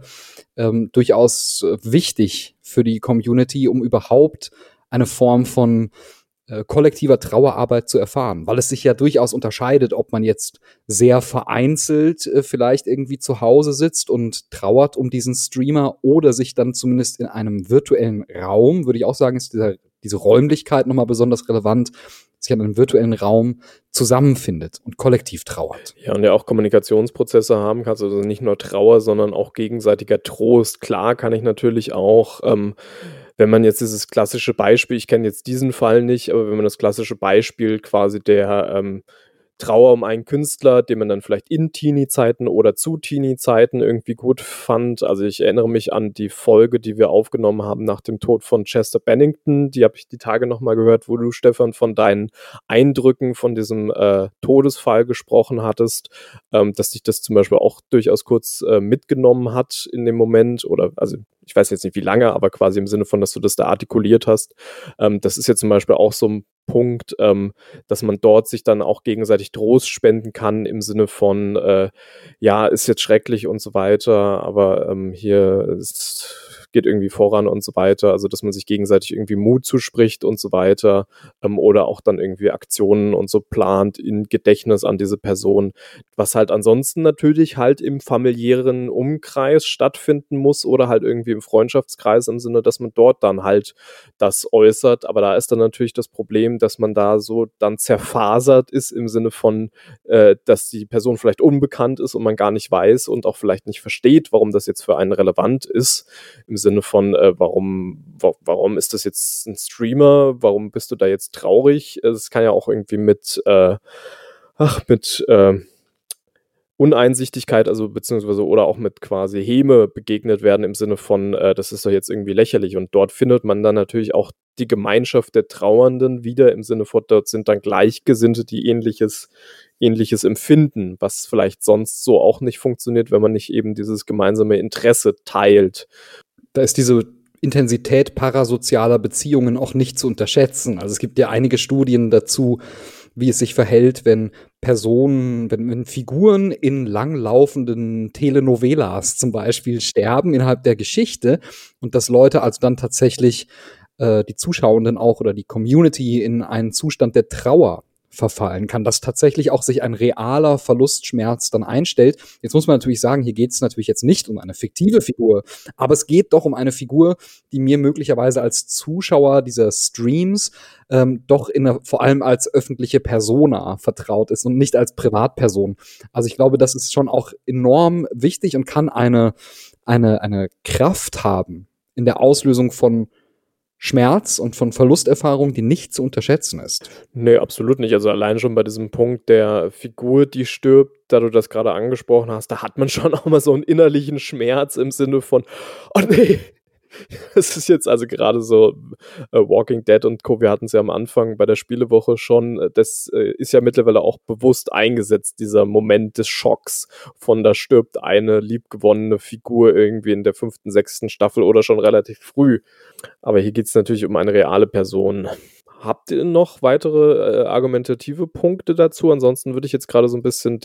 A: durchaus wichtig für die Community, um überhaupt eine Form von kollektiver Trauerarbeit zu erfahren, weil es sich ja durchaus unterscheidet, ob man jetzt sehr vereinzelt vielleicht irgendwie zu Hause sitzt und trauert um diesen Streamer oder sich dann zumindest in einem virtuellen Raum, würde ich auch sagen, ist diese Räumlichkeit nochmal besonders relevant, sich in einem virtuellen Raum zusammenfindet und kollektiv trauert.
B: Ja, und ja auch Kommunikationsprozesse haben kannst, also nicht nur Trauer, sondern auch gegenseitiger Trost. Klar kann ich natürlich auch, wenn man jetzt dieses klassische Beispiel, ich kenne jetzt diesen Fall nicht, aber wenn man das klassische Beispiel quasi der Trauer um einen Künstler, den man dann vielleicht in Teenie-Zeiten oder zu Teenie-Zeiten irgendwie gut fand. Also ich erinnere mich an die Folge, die wir aufgenommen haben nach dem Tod von Chester Bennington. Die habe ich die Tage nochmal gehört, wo du, Stefan, von deinen Eindrücken von diesem Todesfall gesprochen hattest, dass dich das zum Beispiel auch durchaus kurz mitgenommen hat in dem Moment oder also ich weiß jetzt nicht wie lange, aber quasi im Sinne von, dass du das da artikuliert hast. Das ist ja zum Beispiel auch so ein Punkt, dass man dort sich dann auch gegenseitig Trost spenden kann im Sinne von, ja, ist jetzt schrecklich und so weiter, aber hier geht irgendwie voran und so weiter, also dass man sich gegenseitig irgendwie Mut zuspricht und so weiter oder auch dann irgendwie Aktionen und so plant in Gedächtnis an diese Person, was halt ansonsten natürlich halt im familiären Umkreis stattfinden muss oder halt irgendwie im Freundschaftskreis im Sinne, dass man dort dann halt das äußert, aber da ist dann natürlich das Problem, dass man da so dann zerfasert ist im Sinne von, dass die Person vielleicht unbekannt ist und man gar nicht weiß und auch vielleicht nicht versteht, warum das jetzt für einen relevant ist, im Sinne von, warum ist das jetzt ein Streamer, warum bist du da jetzt traurig? Es kann ja auch irgendwie mit Uneinsichtigkeit, also beziehungsweise oder auch mit quasi Häme begegnet werden im Sinne von, das ist doch jetzt irgendwie lächerlich und dort findet man dann natürlich auch die Gemeinschaft der Trauernden wieder im Sinne von, dort sind dann Gleichgesinnte, die Ähnliches empfinden, was vielleicht sonst so auch nicht funktioniert, wenn man nicht eben dieses gemeinsame Interesse teilt.
A: Da ist diese Intensität parasozialer Beziehungen auch nicht zu unterschätzen. Also es gibt ja einige Studien dazu, wie es sich verhält, wenn Figuren in langlaufenden Telenovelas zum Beispiel sterben innerhalb der Geschichte und dass Leute also dann tatsächlich die Zuschauenden auch oder die Community in einen Zustand der Trauer verfallen kann, dass tatsächlich auch sich ein realer Verlustschmerz dann einstellt. Jetzt muss man natürlich sagen, hier geht es natürlich jetzt nicht um eine fiktive Figur, aber es geht doch um eine Figur, die mir möglicherweise als Zuschauer dieser Streams doch vor allem als öffentliche Persona vertraut ist und nicht als Privatperson. Also ich glaube, das ist schon auch enorm wichtig und kann eine Kraft haben in der Auslösung von Schmerz und von Verlusterfahrung, die nicht zu unterschätzen ist.
B: Nee, absolut nicht. Also allein schon bei diesem Punkt der Figur, die stirbt, da du das gerade angesprochen hast, da hat man schon auch mal so einen innerlichen Schmerz im Sinne von, oh nee, es ist jetzt also gerade so Walking Dead und Co., wir hatten es ja am Anfang bei der Spielewoche schon, das ist ja mittlerweile auch bewusst eingesetzt, dieser Moment des Schocks von da stirbt eine liebgewonnene Figur irgendwie in der 5., 6. Staffel oder schon relativ früh. Aber hier geht es natürlich um eine reale Person. Habt ihr noch weitere argumentative Punkte dazu? Ansonsten würde ich jetzt gerade so ein bisschen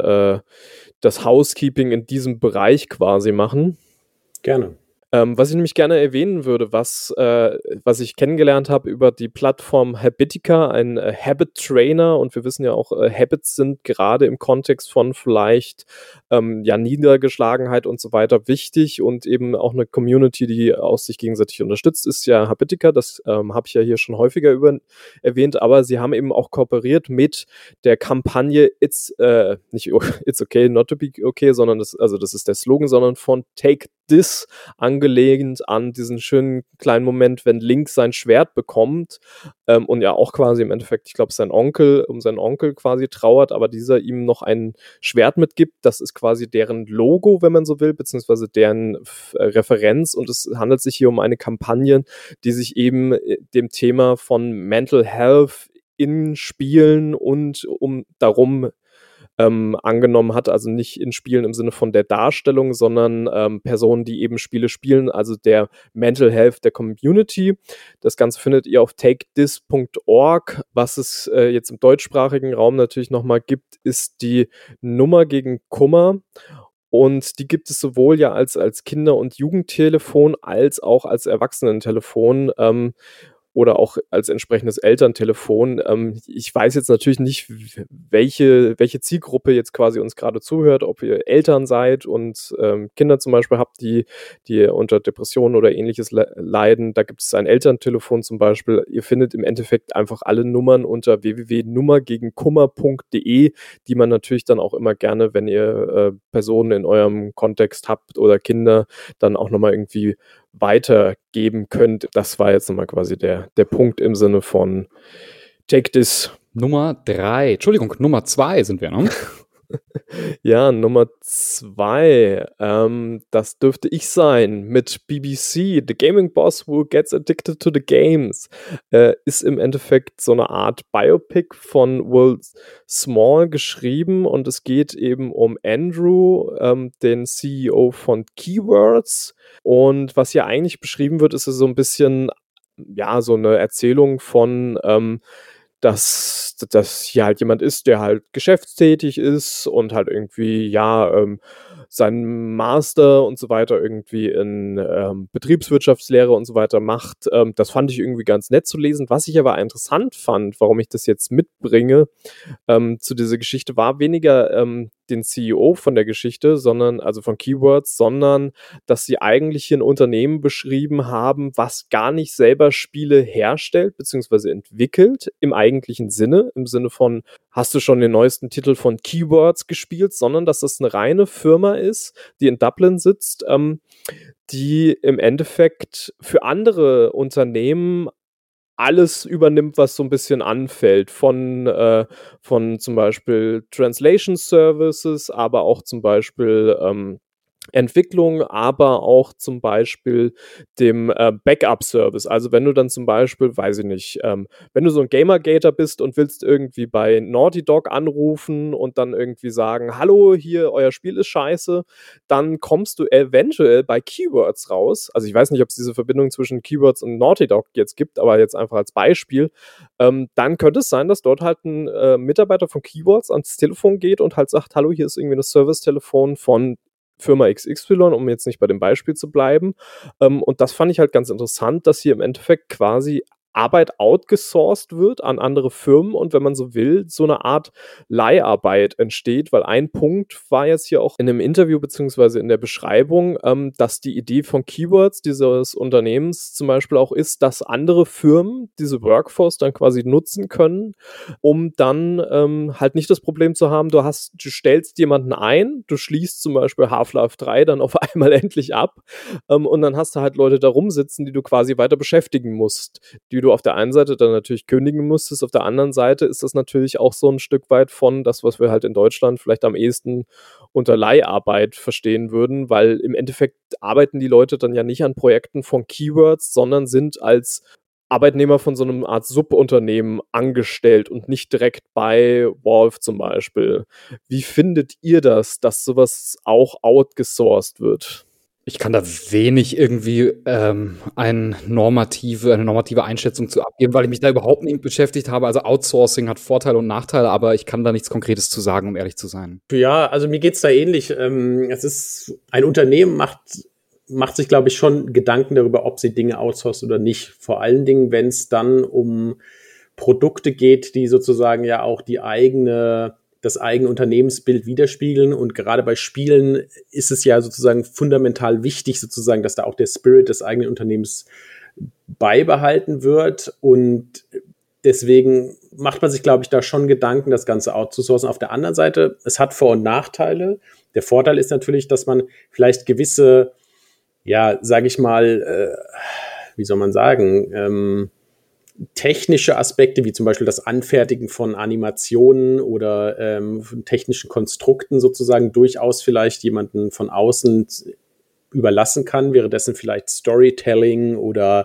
B: das Housekeeping in diesem Bereich quasi machen.
C: Gerne.
B: Was ich nämlich gerne erwähnen würde, was ich kennengelernt habe über die Plattform Habitica, ein Habit Trainer, und wir wissen ja auch, Habits sind gerade im Kontext von vielleicht Niedergeschlagenheit und so weiter wichtig und eben auch eine Community, die aus sich gegenseitig unterstützt, ist ja Habitica, das habe ich ja hier schon häufiger erwähnt, aber sie haben eben auch kooperiert mit der Kampagne nicht It's okay, not to be okay, sondern das ist der Slogan, sondern von Take This, angelehnt an diesen schönen kleinen Moment, wenn Link sein Schwert bekommt und ja auch quasi im Endeffekt, ich glaube, um seinen Onkel quasi trauert, aber dieser ihm noch ein Schwert mitgibt. Das ist quasi deren Logo, wenn man so will, beziehungsweise deren Referenz, und es handelt sich hier um eine Kampagne, die sich eben dem Thema von Mental Health in Spielen und darum angenommen hat, also nicht in Spielen im Sinne von der Darstellung, sondern Personen, die eben Spiele spielen, also der Mental Health der Community. Das Ganze findet ihr auf takethis.org. Was es jetzt im deutschsprachigen Raum natürlich nochmal gibt, ist die Nummer gegen Kummer. Und die gibt es sowohl ja als Kinder- und Jugendtelefon als auch als Erwachsenentelefon. Oder auch als entsprechendes Elterntelefon. Ich weiß jetzt natürlich nicht, welche Zielgruppe jetzt quasi uns gerade zuhört, ob ihr Eltern seid und Kinder zum Beispiel habt, die unter Depressionen oder ähnliches leiden. Da gibt es ein Elterntelefon zum Beispiel. Ihr findet im Endeffekt einfach alle Nummern unter www.nummergegenkummer.de, die man natürlich dann auch immer gerne, wenn ihr Personen in eurem Kontext habt oder Kinder, dann auch nochmal irgendwie weitergeben könnt. Das war jetzt nochmal quasi der Punkt im Sinne von Take This.
A: Nummer 2 sind wir, ne?
B: Ja, Nummer 2, das dürfte ich sein, mit BBC, The Gaming Boss Who Gets Addicted to the Games. Ist im Endeffekt so eine Art Biopic von Will Small geschrieben und es geht eben um Andrew, den CEO von Keywords. Und was hier eigentlich beschrieben wird, ist so ein bisschen, ja, so eine Erzählung von dass hier halt jemand ist, der halt geschäftstätig ist und halt irgendwie, ja, seinen Master und so weiter irgendwie in Betriebswirtschaftslehre und so weiter macht. Das fand ich irgendwie ganz nett zu lesen. Was ich aber interessant fand, warum ich das jetzt mitbringe, zu dieser Geschichte, war weniger den CEO von der Geschichte, also von Keywords, sondern dass sie eigentlich hier ein Unternehmen beschrieben haben, was gar nicht selber Spiele herstellt bzw. entwickelt im eigentlichen Sinne, im Sinne von, hast du schon den neuesten Titel von Keywords gespielt, sondern dass das eine reine Firma ist, die in Dublin sitzt, die im Endeffekt für andere Unternehmen alles übernimmt, was so ein bisschen anfällt, von zum Beispiel Translation Services, aber auch zum Beispiel Entwicklung, aber auch zum Beispiel dem Backup-Service. Also wenn du dann zum Beispiel, weiß ich nicht, wenn du so ein Gamergater bist und willst irgendwie bei Naughty Dog anrufen und dann irgendwie sagen, hallo, hier, euer Spiel ist scheiße, dann kommst du eventuell bei Keywords raus. Also ich weiß nicht, ob es diese Verbindung zwischen Keywords und Naughty Dog jetzt gibt, aber jetzt einfach als Beispiel. Dann könnte es sein, dass dort halt ein Mitarbeiter von Keywords ans Telefon geht und halt sagt, hallo, hier ist irgendwie das Servicetelefon von Firma XY, um jetzt nicht bei dem Beispiel zu bleiben. Und das fand ich halt ganz interessant, dass hier im Endeffekt quasi Arbeit outgesourced wird an andere Firmen und wenn man so will, so eine Art Leiharbeit entsteht, weil ein Punkt war jetzt hier auch in dem Interview beziehungsweise in der Beschreibung, dass die Idee von Keywords dieses Unternehmens zum Beispiel auch ist, dass andere Firmen diese Workforce dann quasi nutzen können, um dann halt nicht das Problem zu haben, du stellst jemanden ein, du schließt zum Beispiel Half-Life 3 dann auf einmal endlich ab und dann hast du halt Leute da rumsitzen, die du quasi weiter beschäftigen musst, die du auf der einen Seite dann natürlich kündigen musstest, auf der anderen Seite ist das natürlich auch so ein Stück weit von das, was wir halt in Deutschland vielleicht am ehesten unter Leiharbeit verstehen würden, weil im Endeffekt arbeiten die Leute dann ja nicht an Projekten von Keywords, sondern sind als Arbeitnehmer von so einem Art Subunternehmen angestellt und nicht direkt bei Valve zum Beispiel. Wie findet ihr das, dass sowas auch outgesourced wird?
A: Ich kann da wenig irgendwie eine normative Einschätzung zu abgeben, weil ich mich da überhaupt nicht beschäftigt habe. Also Outsourcing hat Vorteile und Nachteile, aber ich kann da nichts Konkretes zu sagen, um ehrlich zu sein.
C: Ja, also mir geht's da ähnlich. Es ist ein Unternehmen macht sich, glaube ich, schon Gedanken darüber, ob sie Dinge outsourcen oder nicht. Vor allen Dingen, wenn es dann um Produkte geht, die sozusagen ja auch das eigene Unternehmensbild widerspiegeln. Und gerade bei Spielen ist es ja sozusagen fundamental wichtig, sozusagen, dass da auch der Spirit des eigenen Unternehmens beibehalten wird. Und deswegen macht man sich, glaube ich, da schon Gedanken, das Ganze outzusourcen. Auf der anderen Seite, es hat Vor- und Nachteile. Der Vorteil ist natürlich, dass man vielleicht gewisse, ja, sage ich mal, wie soll man sagen, technische Aspekte, wie zum Beispiel das Anfertigen von Animationen oder von technischen Konstrukten sozusagen durchaus vielleicht jemanden von außen überlassen kann, währenddessen vielleicht Storytelling oder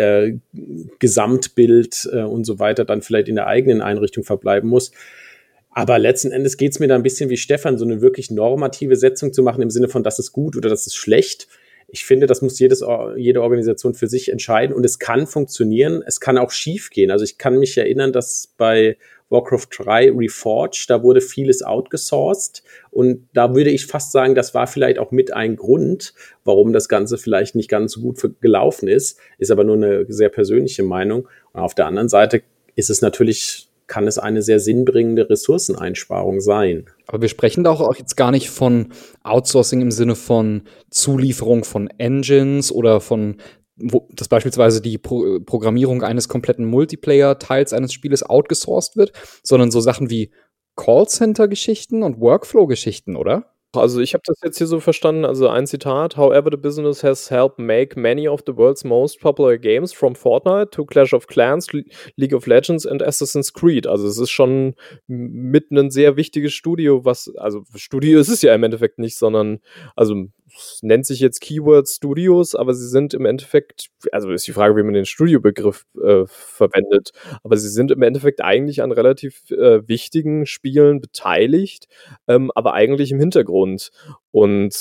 C: Gesamtbild und so weiter dann vielleicht in der eigenen Einrichtung verbleiben muss. Aber letzten Endes geht es mir da ein bisschen wie Stefan, so eine wirklich normative Setzung zu machen im Sinne von, das ist gut oder das ist schlecht. Ich finde, das muss jede Organisation für sich entscheiden und es kann funktionieren, es kann auch schief gehen. Also ich kann mich erinnern, dass bei Warcraft 3 Reforged, da wurde vieles outgesourced und da würde ich fast sagen, das war vielleicht auch mit ein Grund, warum das Ganze vielleicht nicht ganz so gut gelaufen ist aber nur eine sehr persönliche Meinung. Und auf der anderen Seite kann es eine sehr sinnbringende Ressourceneinsparung sein.
A: Aber wir sprechen da auch jetzt gar nicht von Outsourcing im Sinne von Zulieferung von Engines oder dass beispielsweise die Programmierung eines kompletten Multiplayer-Teils eines Spieles outgesourced wird, sondern so Sachen wie Callcenter-Geschichten und Workflow-Geschichten, oder?
B: Also ich habe das jetzt hier so verstanden, also ein Zitat: However, the business has helped make many of the world's most popular games from Fortnite to Clash of Clans, League of Legends and Assassin's Creed. Also es ist schon mit ein sehr wichtiges Studio, also Studio ist es ja im Endeffekt nicht, sondern, also es nennt sich jetzt Keyword Studios, aber sie sind im Endeffekt, also ist die Frage, wie man den Studiobegriff verwendet, aber sie sind im Endeffekt eigentlich an relativ wichtigen Spielen beteiligt, aber eigentlich im Hintergrund. Und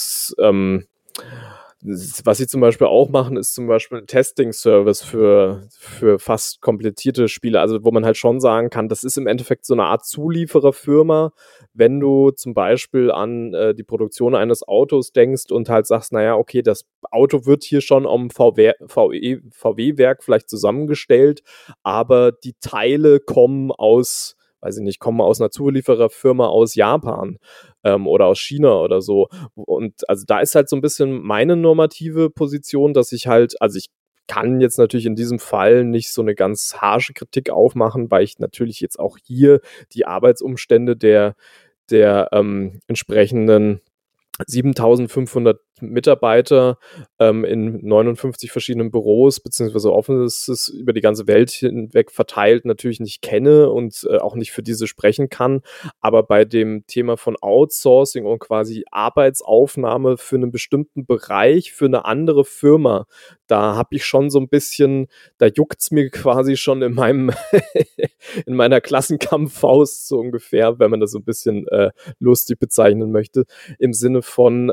B: was sie zum Beispiel auch machen, ist zum Beispiel ein Testing-Service für fast komplettierte Spiele, also wo man halt schon sagen kann, das ist im Endeffekt so eine Art Zuliefererfirma, wenn du zum Beispiel an die Produktion eines Autos denkst und halt sagst, naja, okay, das Auto wird hier schon am VW-Werk vielleicht zusammengestellt, aber die Teile kommen aus einer Zuliefererfirma aus Japan oder aus China oder so. Und also da ist halt so ein bisschen meine normative Position, dass ich kann jetzt natürlich in diesem Fall nicht so eine ganz harsche Kritik aufmachen, weil ich natürlich jetzt auch hier die Arbeitsumstände der entsprechenden 7.500 Mitarbeiter in 59 verschiedenen Büros beziehungsweise Offices über die ganze Welt hinweg verteilt natürlich nicht kenne und auch nicht für diese sprechen kann. Aber bei dem Thema von Outsourcing und quasi Arbeitsaufnahme für einen bestimmten Bereich, für eine andere Firma, da habe ich schon so ein bisschen, da juckt's mir quasi schon in meiner Klassenkampffaust so ungefähr, wenn man das so ein bisschen lustig bezeichnen möchte, im Sinne von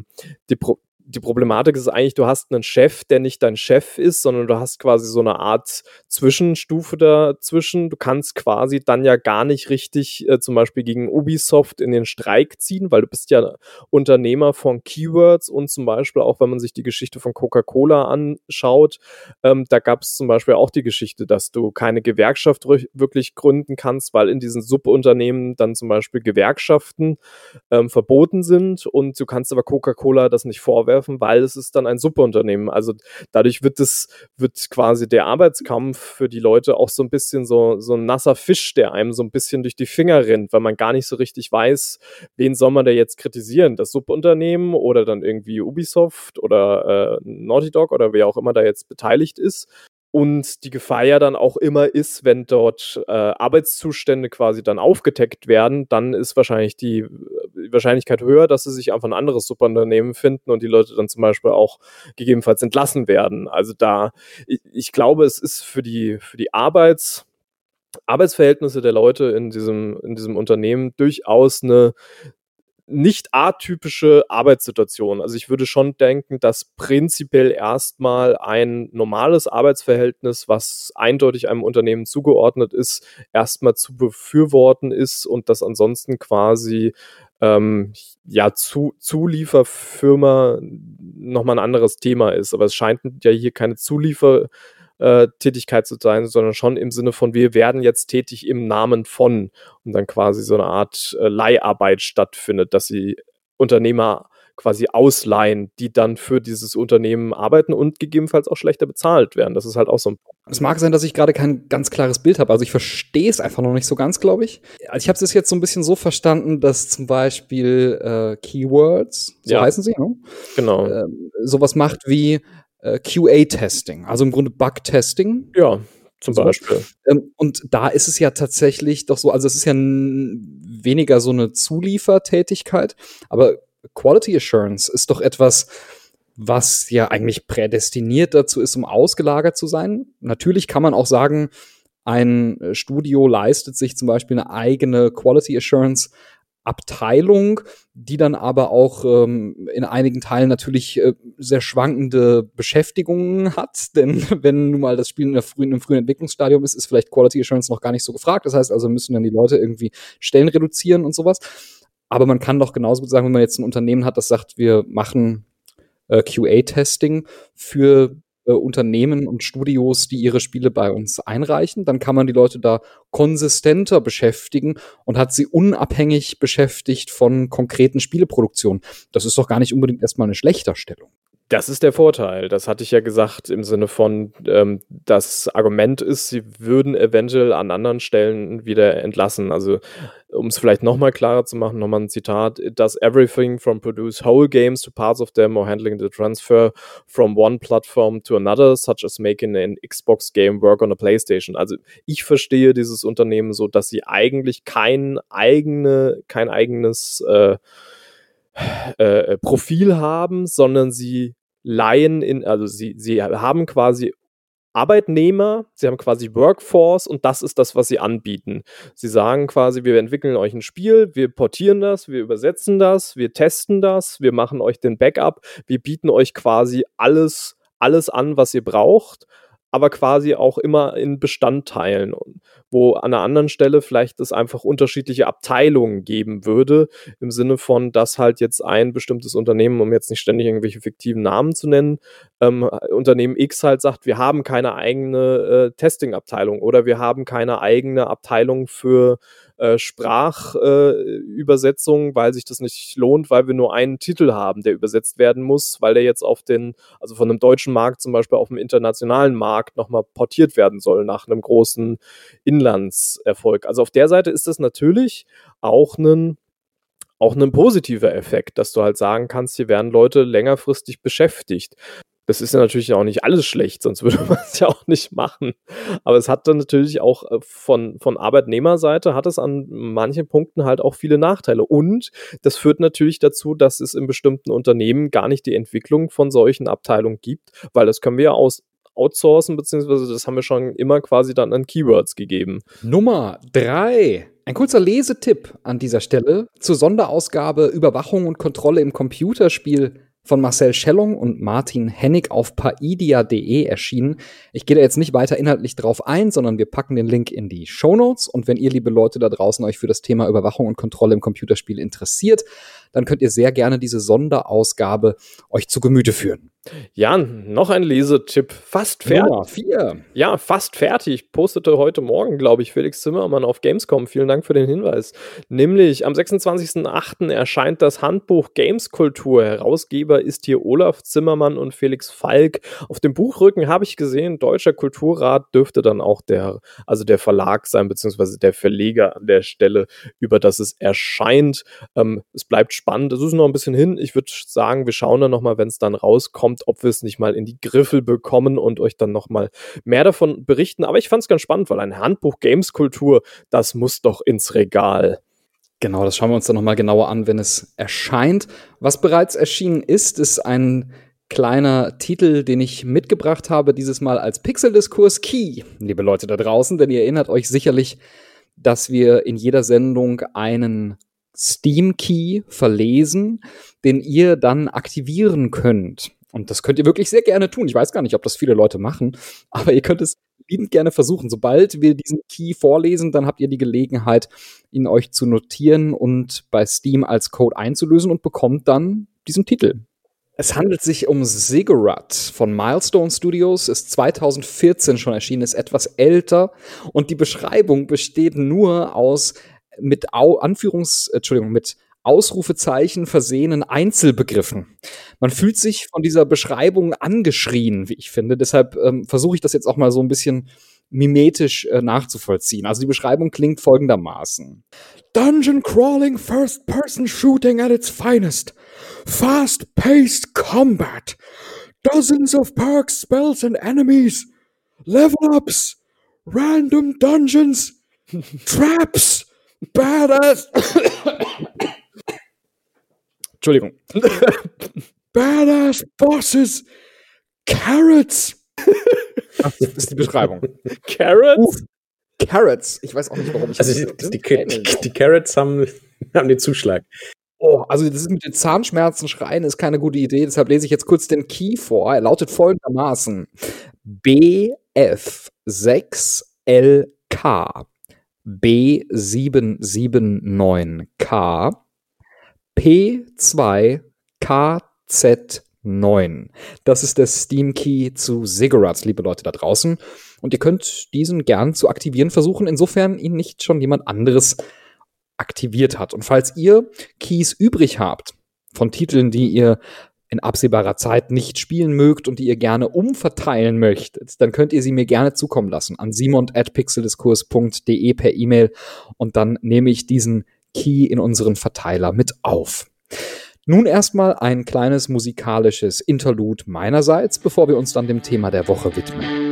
B: die Problematik ist eigentlich, du hast einen Chef, der nicht dein Chef ist, sondern du hast quasi so eine Art Zwischenstufe dazwischen. Du kannst quasi dann ja gar nicht richtig zum Beispiel gegen Ubisoft in den Streik ziehen, weil du bist ja Unternehmer von Keywords und zum Beispiel auch, wenn man sich die Geschichte von Coca-Cola anschaut, da gab es zum Beispiel auch die Geschichte, dass du keine Gewerkschaft wirklich gründen kannst, weil in diesen Subunternehmen dann zum Beispiel Gewerkschaften verboten sind und du kannst aber Coca-Cola das nicht vorwerfen, weil es ist dann ein Subunternehmen. Also dadurch wird quasi der Arbeitskampf für die Leute auch so ein bisschen so ein nasser Fisch, der einem so ein bisschen durch die Finger rennt, weil man gar nicht so richtig weiß, wen soll man da jetzt kritisieren? Das Subunternehmen oder dann irgendwie Ubisoft oder Naughty Dog oder wer auch immer da jetzt beteiligt ist. Und die Gefahr ja dann auch immer ist, wenn dort Arbeitszustände quasi dann aufgedeckt werden, dann ist wahrscheinlich die Wahrscheinlichkeit höher, dass sie sich einfach ein anderes Subunternehmen finden und die Leute dann zum Beispiel auch gegebenenfalls entlassen werden. Also ich glaube, es ist für die Arbeitsverhältnisse der Leute in diesem Unternehmen durchaus eine nicht atypische Arbeitssituation. Also ich würde schon denken, dass prinzipiell erstmal ein normales Arbeitsverhältnis, was eindeutig einem Unternehmen zugeordnet ist, erstmal zu befürworten ist und dass ansonsten quasi Zulieferfirma nochmal ein anderes Thema ist. Aber es scheint ja hier keine Tätigkeit zu sein, sondern schon im Sinne von, wir werden jetzt tätig im Namen von und dann quasi so eine Art Leiharbeit stattfindet, dass sie Unternehmer quasi ausleihen, die dann für dieses Unternehmen arbeiten und gegebenenfalls auch schlechter bezahlt werden. Das ist halt auch so ein Punkt.
A: Es mag sein, dass ich gerade kein ganz klares Bild habe. Also ich verstehe es einfach noch nicht so ganz, glaube ich. Also ich habe es jetzt so ein bisschen so verstanden, dass zum Beispiel Keywords, so heißen sie, ne?
B: Genau.
A: Sowas macht wie QA-Testing, also im Grunde Bug-Testing.
B: Ja, zum Beispiel.
A: Und da ist es ja tatsächlich doch so, also es ist ja weniger so eine Zuliefertätigkeit, aber Quality Assurance ist doch etwas, was ja eigentlich prädestiniert dazu ist, um ausgelagert zu sein. Natürlich kann man auch sagen, ein Studio leistet sich zum Beispiel eine eigene Quality Assurance Abteilung, die dann aber auch in einigen Teilen natürlich sehr schwankende Beschäftigungen hat, denn wenn nun mal das Spiel im frühen Entwicklungsstadium ist vielleicht Quality Assurance noch gar nicht so gefragt. Das heißt also, müssen dann die Leute irgendwie Stellen reduzieren und sowas. Aber man kann doch genauso gut sagen, wenn man jetzt ein Unternehmen hat, das sagt, wir machen QA-Testing für Unternehmen und Studios, die ihre Spiele bei uns einreichen, dann kann man die Leute da konsistenter beschäftigen und hat sie unabhängig beschäftigt von konkreten Spieleproduktionen. Das ist doch gar nicht unbedingt erstmal eine Schlechterstellung.
B: Das ist der Vorteil. Das hatte ich ja gesagt im Sinne von, das Argument ist, sie würden eventuell an anderen Stellen wieder entlassen. Also, um es vielleicht nochmal klarer zu machen, nochmal ein Zitat: "It does everything from produce whole games to parts of them or handling the transfer from one platform to another, such as making an Xbox game work on a PlayStation." Also, ich verstehe dieses Unternehmen so, dass sie eigentlich kein eigenes Profil haben, sondern sie sie haben quasi Arbeitnehmer, sie haben quasi Workforce und das ist das, was sie anbieten. Sie sagen quasi, wir entwickeln euch ein Spiel, wir portieren das, wir übersetzen das, wir testen das, wir machen euch den Backup, wir bieten euch quasi alles an, was ihr braucht, aber quasi auch immer in Bestandteilen, wo an einer anderen Stelle vielleicht es einfach unterschiedliche Abteilungen geben würde, im Sinne von, dass halt jetzt ein bestimmtes Unternehmen, um jetzt nicht ständig irgendwelche fiktiven Namen zu nennen, Unternehmen X halt sagt, wir haben keine eigene Testing-Abteilung oder wir haben keine eigene Abteilung für Sprachübersetzung, weil sich das nicht lohnt, weil wir nur einen Titel haben, der übersetzt werden muss, weil der jetzt von einem deutschen Markt zum Beispiel auf dem internationalen Markt nochmal portiert werden soll nach einem großen Inlandserfolg. Also auf der Seite ist das natürlich auch ein positiver Effekt, dass du halt sagen kannst, hier werden Leute längerfristig beschäftigt. Das ist ja natürlich auch nicht alles schlecht, sonst würde man es ja auch nicht machen. Aber es hat dann natürlich auch von Arbeitnehmerseite hat es an manchen Punkten halt auch viele Nachteile. Und das führt natürlich dazu, dass es in bestimmten Unternehmen gar nicht die Entwicklung von solchen Abteilungen gibt, weil das können wir ja outsourcen, beziehungsweise das haben wir schon immer quasi dann an Keywords gegeben.
A: Nummer 3. Ein kurzer Lesetipp an dieser Stelle zur Sonderausgabe Überwachung und Kontrolle im Computerspiel von Marcel Schellung und Martin Hennig auf paidia.de erschienen. Ich gehe da jetzt nicht weiter inhaltlich drauf ein, sondern wir packen den Link in die Shownotes. Und wenn ihr, liebe Leute da draußen, euch für das Thema Überwachung und Kontrolle im Computerspiel interessiert, dann könnt ihr sehr gerne diese Sonderausgabe euch zu Gemüte führen.
B: Ja, noch ein Lesetipp. Fast fertig.
A: Nummer 4.
B: Ja, fast fertig. Postete heute Morgen, glaube ich, Felix Zimmermann auf Gamescom. Vielen Dank für den Hinweis. Nämlich am 26.08. erscheint das Handbuch Gameskultur. Herausgeber ist hier Olaf Zimmermann und Felix Falk. Auf dem Buchrücken habe ich gesehen, Deutscher Kulturrat dürfte dann auch der Verlag sein, beziehungsweise der Verleger an der Stelle, über das es erscheint. Es bleibt spannend. Es ist noch ein bisschen hin. Ich würde sagen, wir schauen dann nochmal, wenn es dann rauskommt, ob wir es nicht mal in die Griffel bekommen und euch dann nochmal mehr davon berichten. Aber ich fand es ganz spannend, weil ein Handbuch Gameskultur, das muss doch ins Regal.
A: Genau, das schauen wir uns dann nochmal genauer an, wenn es erscheint. Was bereits erschienen ist ein kleiner Titel, den ich mitgebracht habe, dieses Mal als Pixeldiskurs Key, liebe Leute da draußen, denn ihr erinnert euch sicherlich, dass wir in jeder Sendung einen Steam Key verlesen, den ihr dann aktivieren könnt. Und das könnt ihr wirklich sehr gerne tun. Ich weiß gar nicht, ob das viele Leute machen, aber ihr könnt es liebend gerne versuchen. Sobald wir diesen Key vorlesen, dann habt ihr die Gelegenheit, ihn euch zu notieren und bei Steam als Code einzulösen und bekommt dann diesen Titel. Es handelt sich um Ziggurat von Milestone Studios, ist 2014 schon erschienen, ist etwas älter und die Beschreibung besteht nur aus mit Ausrufezeichen versehenen Einzelbegriffen. Man fühlt sich von dieser Beschreibung angeschrien, wie ich finde. Deshalb versuche ich das jetzt auch mal so ein bisschen mimetisch nachzuvollziehen. Also die Beschreibung klingt folgendermaßen. Dungeon Crawling First-Person Shooting at its finest. Fast-paced combat. Dozens of perks, spells and enemies. Level-ups. Random dungeons. Traps. Badass. Entschuldigung. Badass Bosses. Carrots. Das ist die Beschreibung.
B: Carrots?
A: Carrots. Ich weiß auch nicht, warum ich
C: Also die Carrots haben den Zuschlag.
A: Oh, also das ist mit den Zahnschmerzen schreien ist keine gute Idee. Deshalb lese ich jetzt kurz den Key vor. Er lautet folgendermaßen: BF6LK B779K P2KZ9. Das ist der Steam Key zu Ziggurats, liebe Leute da draußen. Und ihr könnt diesen gern zu aktivieren versuchen, insofern ihn nicht schon jemand anderes aktiviert hat. Und falls ihr Keys übrig habt von Titeln, die ihr in absehbarer Zeit nicht spielen mögt und die ihr gerne umverteilen möchtet, dann könnt ihr sie mir gerne zukommen lassen an simon@pixeldiskurs.de per E-Mail und dann nehme ich diesen Key in unseren Verteiler mit auf. Nun erstmal ein kleines musikalisches Interlude meinerseits, bevor wir uns dann dem Thema der Woche widmen.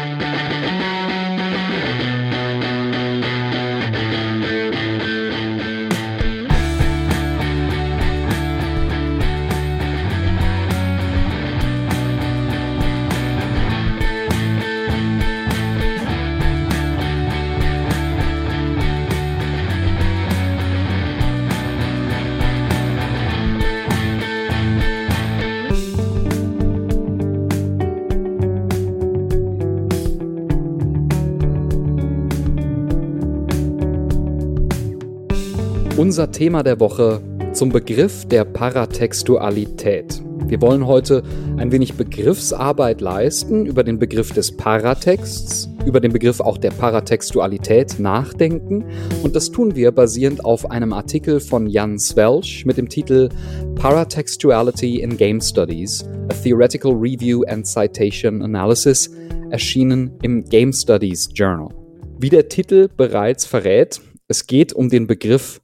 A: Unser Thema der Woche zum Begriff der Paratextualität. Wir wollen heute ein wenig Begriffsarbeit leisten, über den Begriff des Paratexts, über den Begriff auch der Paratextualität nachdenken. Und das tun wir basierend auf einem Artikel von Jan Swelch mit dem Titel Paratextuality in Game Studies, a Theoretical Review and Citation Analysis, erschienen im Game Studies Journal. Wie der Titel bereits verrät, es geht um den Begriff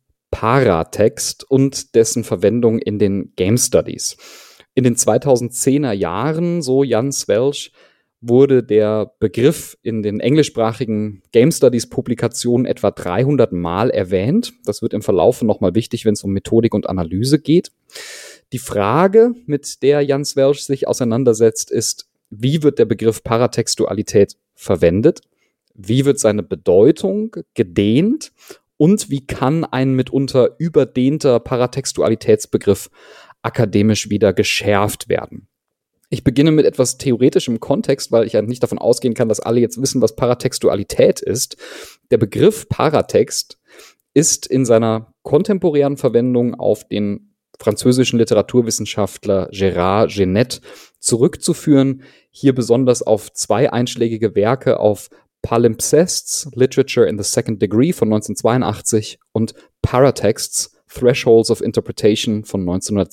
A: Paratext und dessen Verwendung in den Game Studies. In den 2010er Jahren, so Jan Swelch, wurde der Begriff in den englischsprachigen Game Studies Publikationen etwa 300 Mal erwähnt. Das wird im Verlauf nochmal wichtig, wenn es um Methodik und Analyse geht. Die Frage, mit der Jan Swelch sich auseinandersetzt, ist, wie wird der Begriff Paratextualität verwendet? Wie wird seine Bedeutung gedehnt? Und wie kann ein mitunter überdehnter Paratextualitätsbegriff akademisch wieder geschärft werden? Ich beginne mit etwas theoretischem Kontext, weil ich ja nicht davon ausgehen kann, dass alle jetzt wissen, was Paratextualität ist. Der Begriff Paratext ist in seiner kontemporären Verwendung auf den französischen Literaturwissenschaftler Gérard Genette zurückzuführen. Hier besonders auf zwei einschlägige Werke, auf Palimpsests, Literature in the Second Degree von 1982 und Paratexts, Thresholds of Interpretation von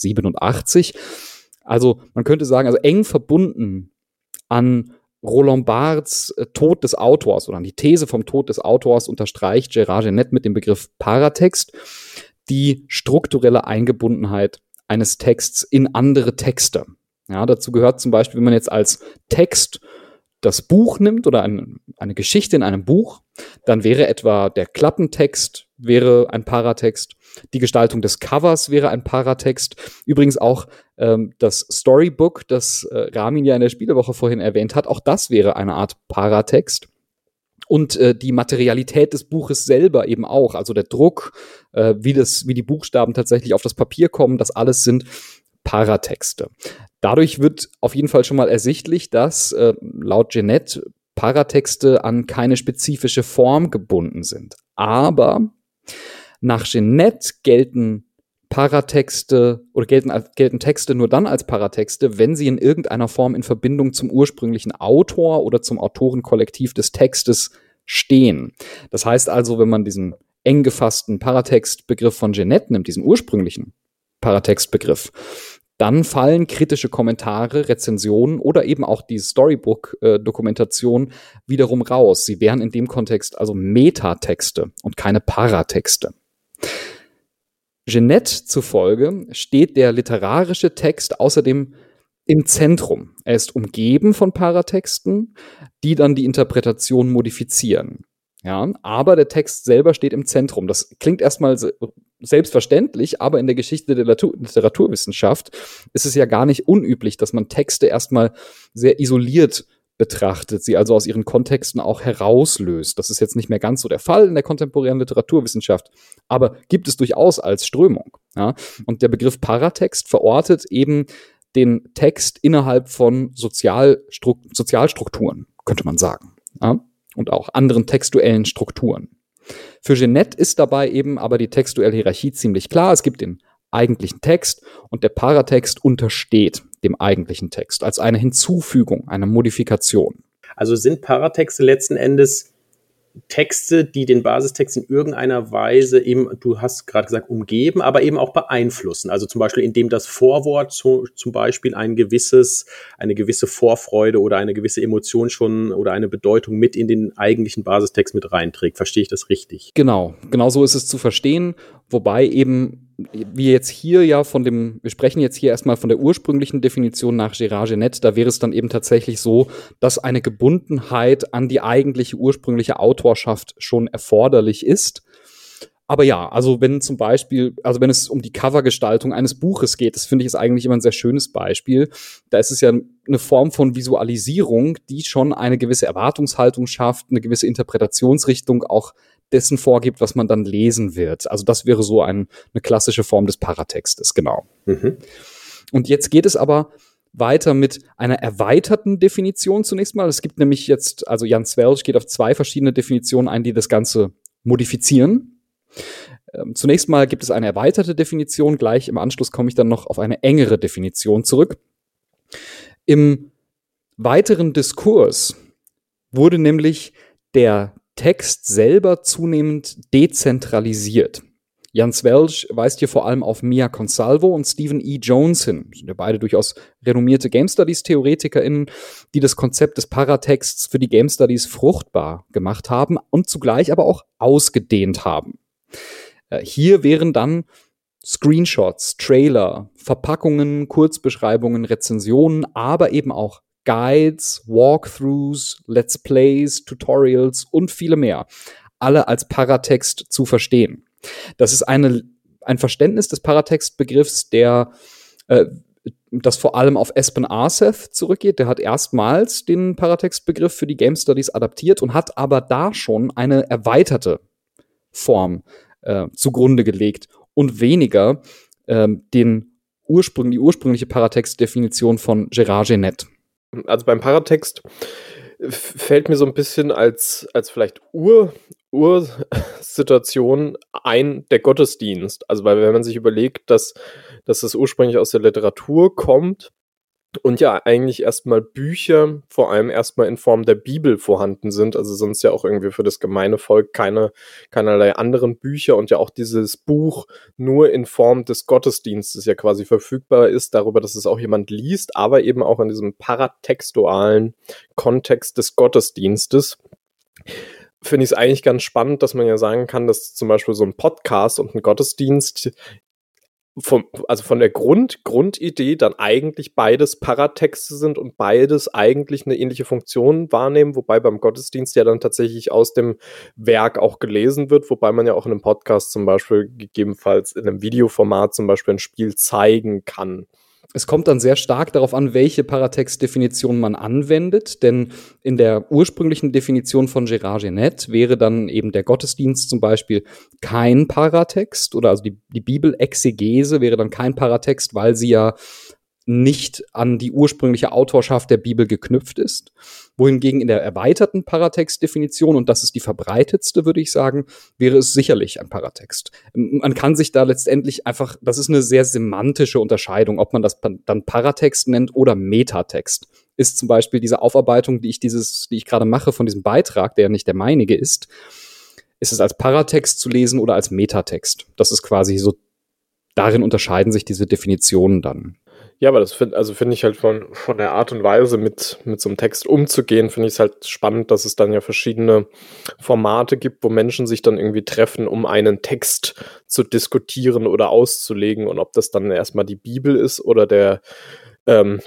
A: 1987. Also man könnte sagen, also eng verbunden an Roland Barthes Tod des Autors oder an die These vom Tod des Autors unterstreicht Gérard Genette mit dem Begriff Paratext die strukturelle Eingebundenheit eines Texts in andere Texte. Ja, dazu gehört zum Beispiel, wenn man jetzt als Text das Buch nimmt oder eine Geschichte in einem Buch, dann wäre etwa der Klappentext wäre ein Paratext, die Gestaltung des Covers wäre ein Paratext. Übrigens auch das Storybook, das Ramin ja in der Spielewoche vorhin erwähnt hat, auch das wäre eine Art Paratext. Und die Materialität des Buches selber eben auch, also der Druck, wie die Buchstaben tatsächlich auf das Papier kommen, das alles sind Paratexte. Dadurch wird auf jeden Fall schon mal ersichtlich, dass laut Genette Paratexte an keine spezifische Form gebunden sind. Aber nach Genette gelten Paratexte oder gelten Texte nur dann als Paratexte, wenn sie in irgendeiner Form in Verbindung zum ursprünglichen Autor oder zum Autorenkollektiv des Textes stehen. Das heißt also, wenn man diesen eng gefassten Paratextbegriff von Genette nimmt, diesen ursprünglichen Paratextbegriff, dann fallen kritische Kommentare, Rezensionen oder eben auch die Storybook-Dokumentation wiederum raus. Sie wären in dem Kontext also Metatexte und keine Paratexte. Genette zufolge steht der literarische Text außerdem im Zentrum. Er ist umgeben von Paratexten, die dann die Interpretation modifizieren. Ja, aber der Text selber steht im Zentrum. Das klingt erstmal selbstverständlich, aber in der Geschichte der Literaturwissenschaft ist es ja gar nicht unüblich, dass man Texte erstmal sehr isoliert betrachtet, sie also aus ihren Kontexten auch herauslöst. Das ist jetzt nicht mehr ganz so der Fall in der kontemporären Literaturwissenschaft, aber gibt es durchaus als Strömung. Ja? Und der Begriff Paratext verortet eben den Text innerhalb von Sozialstrukturen, könnte man sagen. Ja? Und auch anderen textuellen Strukturen. Für Genet ist dabei eben aber die textuelle Hierarchie ziemlich klar. Es gibt den eigentlichen Text und der Paratext untersteht dem eigentlichen Text als eine Hinzufügung, eine Modifikation.
C: Also sind Paratexte letzten Endes Texte, die den Basistext in irgendeiner Weise eben, du hast gerade gesagt, umgeben, aber eben auch beeinflussen. Also zum Beispiel, indem das Vorwort zum Beispiel eine gewisse Vorfreude oder eine gewisse Emotion schon oder eine Bedeutung mit in den eigentlichen Basistext mit reinträgt. Verstehe ich das richtig?
A: Genau so ist es zu verstehen, wobei eben wir sprechen jetzt hier erstmal von der ursprünglichen Definition nach Gérard Genette, da wäre es dann eben tatsächlich so, dass eine Gebundenheit an die eigentliche ursprüngliche Autorschaft schon erforderlich ist. Aber ja, also wenn es um die Covergestaltung eines Buches geht, das finde ich ist eigentlich immer ein sehr schönes Beispiel. Da ist es ja eine Form von Visualisierung, die schon eine gewisse Erwartungshaltung schafft, eine gewisse Interpretationsrichtung auch dessen vorgibt, was man dann lesen wird. Also das wäre so eine klassische Form des Paratextes, genau. Mhm. Und jetzt geht es aber weiter mit einer erweiterten Definition zunächst mal. Es gibt nämlich jetzt, also Jan Svelge geht auf 2 verschiedene Definitionen ein, die das Ganze modifizieren. Zunächst mal gibt es eine erweiterte Definition, gleich im Anschluss komme ich dann noch auf eine engere Definition zurück. Im weiteren Diskurs wurde nämlich der Text selber zunehmend dezentralisiert. Jan Svelge weist hier vor allem auf Mia Consalvo und Stephen E. Jones hin. Das sind ja beide durchaus renommierte Game Studies-TheoretikerInnen, die das Konzept des Paratexts für die Game Studies fruchtbar gemacht haben und zugleich aber auch ausgedehnt haben. Hier wären dann Screenshots, Trailer, Verpackungen, Kurzbeschreibungen, Rezensionen, aber eben auch Guides, Walkthroughs, Let's Plays, Tutorials und viele mehr, alle als Paratext zu verstehen. Das ist ein Verständnis des Paratextbegriffs, das vor allem auf Espen Aarseth zurückgeht. Der hat erstmals den Paratextbegriff für die Game Studies adaptiert und hat aber da schon eine erweiterte Form zugrunde gelegt und weniger die ursprüngliche Paratextdefinition von Gérard Genette.
B: Also beim Paratext fällt mir so ein bisschen als vielleicht Ursituation ein der Gottesdienst. Also weil wenn man sich überlegt, dass das ursprünglich aus der Literatur kommt und ja eigentlich erstmal Bücher vor allem erstmal in Form der Bibel vorhanden sind, also sonst ja auch irgendwie für das gemeine Volk keinerlei anderen Bücher und ja auch dieses Buch nur in Form des Gottesdienstes ja quasi verfügbar ist, darüber, dass es auch jemand liest, aber eben auch in diesem paratextualen Kontext des Gottesdienstes. Finde ich es eigentlich ganz spannend, dass man ja sagen kann, dass zum Beispiel so ein Podcast und ein Gottesdienst von der Grundidee dann eigentlich beides Paratexte sind und beides eigentlich eine ähnliche Funktion wahrnehmen, wobei beim Gottesdienst ja dann tatsächlich aus dem Werk auch gelesen wird, wobei man ja auch in einem Podcast zum Beispiel gegebenenfalls in einem Videoformat zum Beispiel ein Spiel zeigen kann.
A: Es kommt dann sehr stark darauf an, welche Paratextdefinition man anwendet, denn in der ursprünglichen Definition von Gérard Genette wäre dann eben der Gottesdienst zum Beispiel kein Paratext oder also die Bibelexegese wäre dann kein Paratext, weil sie ja nicht an die ursprüngliche Autorschaft der Bibel geknüpft ist. Wohingegen in der erweiterten Paratextdefinition, und das ist die verbreitetste, würde ich sagen, wäre es sicherlich ein Paratext. Man kann sich da letztendlich einfach, das ist eine sehr semantische Unterscheidung, ob man das dann Paratext nennt oder Metatext. Ist zum Beispiel diese Aufarbeitung, die ich gerade mache von diesem Beitrag, der nicht der meinige ist es als Paratext zu lesen oder als Metatext? Das ist quasi so, darin unterscheiden sich diese Definitionen dann.
B: Ja, aber das finde ich halt von der Art und Weise, mit so einem Text umzugehen, finde ich es halt spannend, dass es dann ja verschiedene Formate gibt, wo Menschen sich dann irgendwie treffen, um einen Text zu diskutieren oder auszulegen und ob das dann erstmal die Bibel ist oder der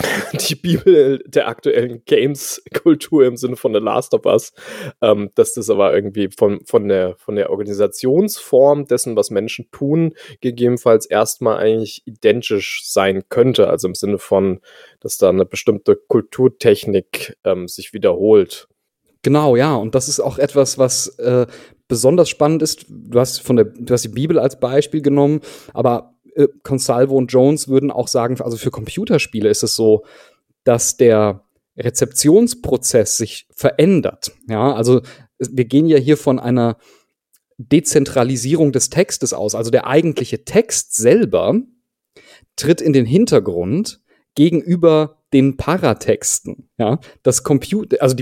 B: die Bibel der aktuellen Games-Kultur im Sinne von The Last of Us, dass das aber irgendwie von der Organisationsform dessen, was Menschen tun, gegebenenfalls erstmal eigentlich identisch sein könnte. Also im Sinne von, dass da eine bestimmte Kulturtechnik sich wiederholt.
A: Genau, ja. Und das ist auch etwas, was besonders spannend ist. Du hast die Bibel als Beispiel genommen, aber Consalvo und Jones würden auch sagen, also für Computerspiele ist es so, dass der Rezeptionsprozess sich verändert. Ja, also wir gehen ja hier von einer Dezentralisierung des Textes aus. Also der eigentliche Text selber tritt in den Hintergrund gegenüber den Paratexten. Ja, also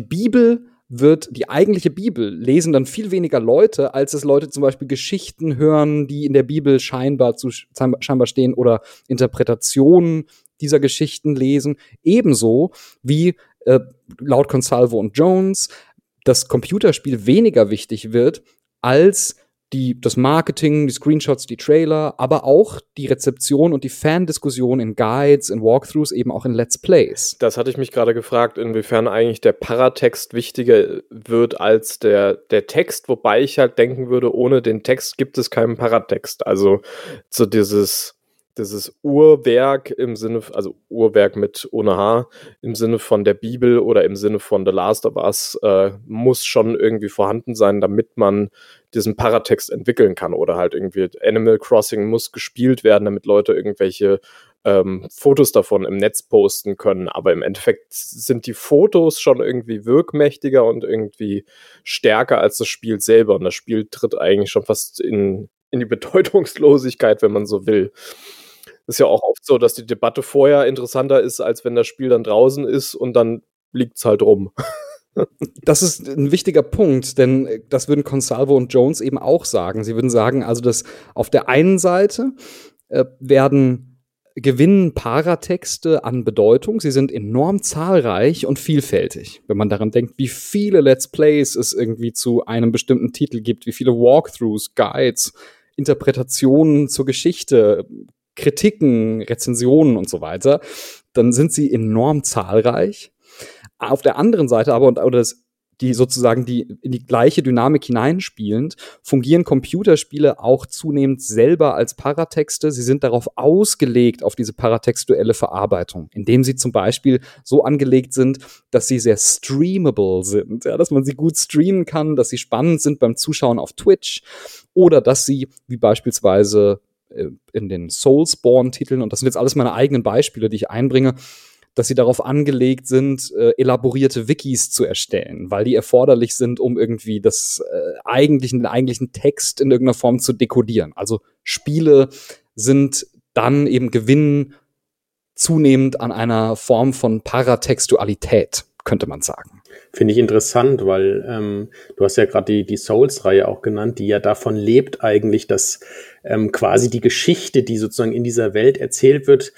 A: die eigentliche Bibel lesen dann viel weniger Leute, als es Leute zum Beispiel Geschichten hören, die in der Bibel scheinbar stehen oder Interpretationen dieser Geschichten lesen. Ebenso wie laut Consalvo und Jones das Computerspiel weniger wichtig wird als das Marketing, die Screenshots, die Trailer, aber auch die Rezeption und die Fandiskussion in Guides, in Walkthroughs, eben auch in Let's Plays.
B: Das hatte ich mich gerade gefragt, inwiefern eigentlich der Paratext wichtiger wird als der Text, wobei ich halt denken würde, ohne den Text gibt es keinen Paratext. Also so dieses Uhrwerk im Sinne, also Uhrwerk ohne H, im Sinne von der Bibel oder im Sinne von The Last of Us, muss schon irgendwie vorhanden sein, damit man diesen Paratext entwickeln kann. Oder halt irgendwie Animal Crossing muss gespielt werden, damit Leute irgendwelche Fotos davon im Netz posten können. Aber im Endeffekt sind die Fotos schon irgendwie wirkmächtiger und irgendwie stärker als das Spiel selber. Und das Spiel tritt eigentlich schon fast in die Bedeutungslosigkeit, wenn man so will. Ist ja auch oft so, dass die Debatte vorher interessanter ist, als wenn das Spiel dann draußen ist und dann liegt's halt rum.
A: Das ist ein wichtiger Punkt, denn das würden Consalvo und Jones eben auch sagen. Sie würden sagen, also dass auf der einen Seite gewinnen Paratexte an Bedeutung. Sie sind enorm zahlreich und vielfältig. Wenn man daran denkt, wie viele Let's Plays es irgendwie zu einem bestimmten Titel gibt, wie viele Walkthroughs, Guides, Interpretationen zur Geschichte, Kritiken, Rezensionen und so weiter, dann sind sie enorm zahlreich. Auf der anderen Seite aber, die in die gleiche Dynamik hineinspielend, fungieren Computerspiele auch zunehmend selber als Paratexte. Sie sind darauf ausgelegt, auf diese paratextuelle Verarbeitung, indem sie zum Beispiel so angelegt sind, dass sie sehr streamable sind, ja, dass man sie gut streamen kann, dass sie spannend sind beim Zuschauen auf Twitch oder dass sie, wie beispielsweise in den Soulspawn-Titeln, und das sind jetzt alles meine eigenen Beispiele, die ich einbringe, dass sie darauf angelegt sind, elaborierte Wikis zu erstellen, weil die erforderlich sind, um irgendwie den eigentlichen Text in irgendeiner Form zu dekodieren. Also Spiele sind dann eben gewinnen zunehmend an einer Form von Paratextualität, könnte man sagen.
C: Finde ich interessant, weil du hast ja gerade die Souls-Reihe auch genannt, die ja davon lebt eigentlich, dass quasi die Geschichte, die sozusagen in dieser Welt erzählt wird,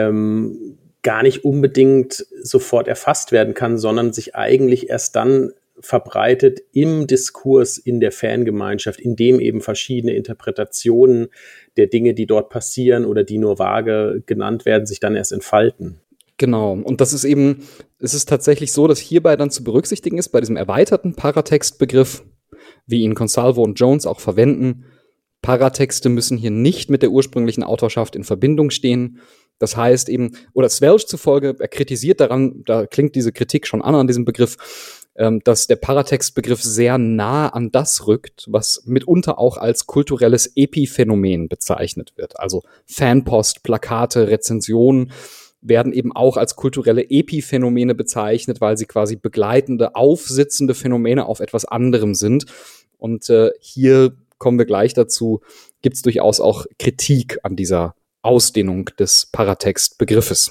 C: gar nicht unbedingt sofort erfasst werden kann, sondern sich eigentlich erst dann verbreitet im Diskurs in der Fangemeinschaft, in dem eben verschiedene Interpretationen der Dinge, die dort passieren oder die nur vage genannt werden, sich dann erst entfalten.
A: Genau, und es ist tatsächlich so, dass hierbei dann zu berücksichtigen ist, bei diesem erweiterten Paratextbegriff, wie ihn Consalvo und Jones auch verwenden, Paratexte müssen hier nicht mit der ursprünglichen Autorschaft in Verbindung stehen. Das heißt eben, oder Svelch zufolge, er kritisiert daran, da klingt diese Kritik schon an diesem Begriff, dass der Paratextbegriff sehr nah an das rückt, was mitunter auch als kulturelles Epiphänomen bezeichnet wird. Also Fanpost, Plakate, Rezensionen werden eben auch als kulturelle Epiphänomene bezeichnet, weil sie quasi begleitende, aufsitzende Phänomene auf etwas anderem sind. Und hier kommen wir gleich dazu, gibt es durchaus auch Kritik an dieser Ausdehnung des Paratextbegriffes.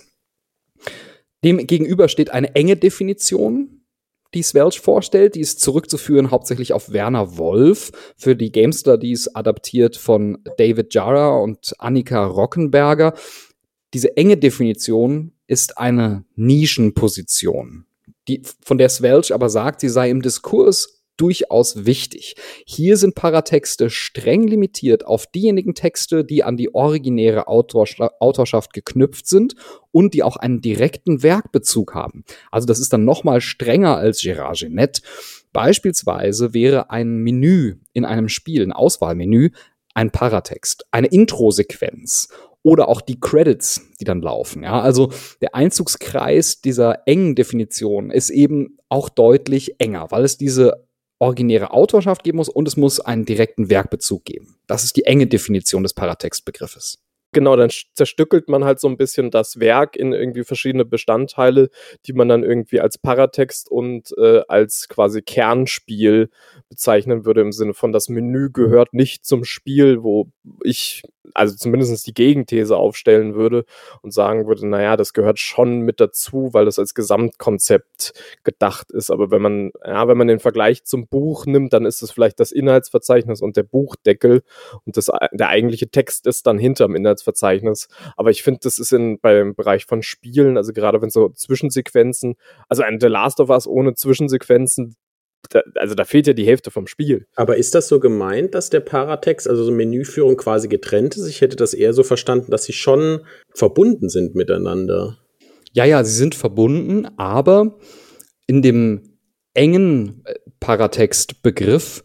A: Dem gegenüber steht eine enge Definition, die Svelch vorstellt. Die ist zurückzuführen hauptsächlich auf Werner Wolf, für die Game Studies adaptiert von David Jarrah und Annika Rockenberger. Diese enge Definition ist eine Nischenposition, von der Svelch aber sagt, sie sei im Diskurs durchaus wichtig. Hier sind Paratexte streng limitiert auf diejenigen Texte, die an die originäre Autorschaft geknüpft sind und die auch einen direkten Werkbezug haben. Also das ist dann nochmal strenger als Gérard Genette. Beispielsweise wäre ein Menü in einem Spiel, ein Auswahlmenü, ein Paratext, eine Introsequenz oder auch die Credits, die dann laufen. Ja, also der Einzugskreis dieser engen Definition ist eben auch deutlich enger, weil es diese originäre Autorschaft geben muss und es muss einen direkten Werkbezug geben. Das ist die enge Definition des Paratextbegriffes.
B: Genau, dann zerstückelt man halt so ein bisschen das Werk in irgendwie verschiedene Bestandteile, die man dann irgendwie als Paratext und als quasi Kernspiel bezeichnen würde, im Sinne von, das Menü gehört nicht zum Spiel, wo ich also zumindest die Gegenthese aufstellen würde und sagen würde, naja, das gehört schon mit dazu, weil das als Gesamtkonzept gedacht ist. Aber wenn man den Vergleich zum Buch nimmt, dann ist es vielleicht das Inhaltsverzeichnis und der Buchdeckel und der eigentliche Text ist dann hinterm Inhaltsverzeichnis. Aber ich finde, das ist beim Bereich von Spielen, also gerade wenn so Zwischensequenzen, also ein The Last of Us ohne Zwischensequenzen, da fehlt ja die Hälfte vom Spiel.
C: Aber ist das so gemeint, dass der Paratext, also so Menüführung quasi getrennt ist? Ich hätte das eher so verstanden, dass sie schon verbunden sind miteinander.
A: Ja, sie sind verbunden, aber in dem engen Paratextbegriff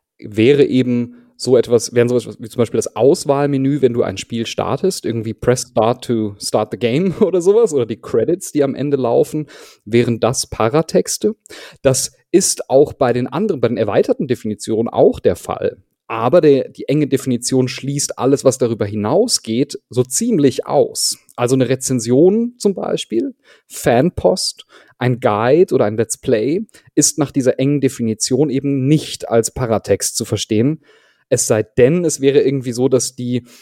A: wären sowas wie zum Beispiel das Auswahlmenü, wenn du ein Spiel startest, irgendwie Press Start to Start the Game oder sowas, oder die Credits, die am Ende laufen, wären das Paratexte. Das ist auch bei den erweiterten Definitionen auch der Fall. Aber die enge Definition schließt alles, was darüber hinausgeht, so ziemlich aus. Also eine Rezension zum Beispiel, Fanpost, ein Guide oder ein Let's Play ist nach dieser engen Definition eben nicht als Paratext zu verstehen. Es sei denn, es wäre irgendwie so, dass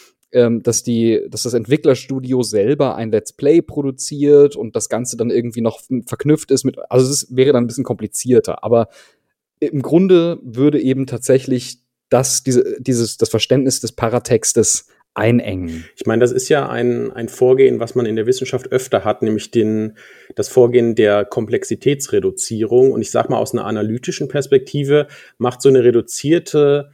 A: das Entwicklerstudio selber ein Let's Play produziert und das Ganze dann irgendwie noch verknüpft ist also es wäre dann ein bisschen komplizierter. Aber im Grunde würde eben tatsächlich das Verständnis des Paratextes einengen.
C: Ich meine, das ist ja ein Vorgehen, was man in der Wissenschaft öfter hat, nämlich das Vorgehen der Komplexitätsreduzierung. Und ich sage mal, aus einer analytischen Perspektive macht so eine reduzierte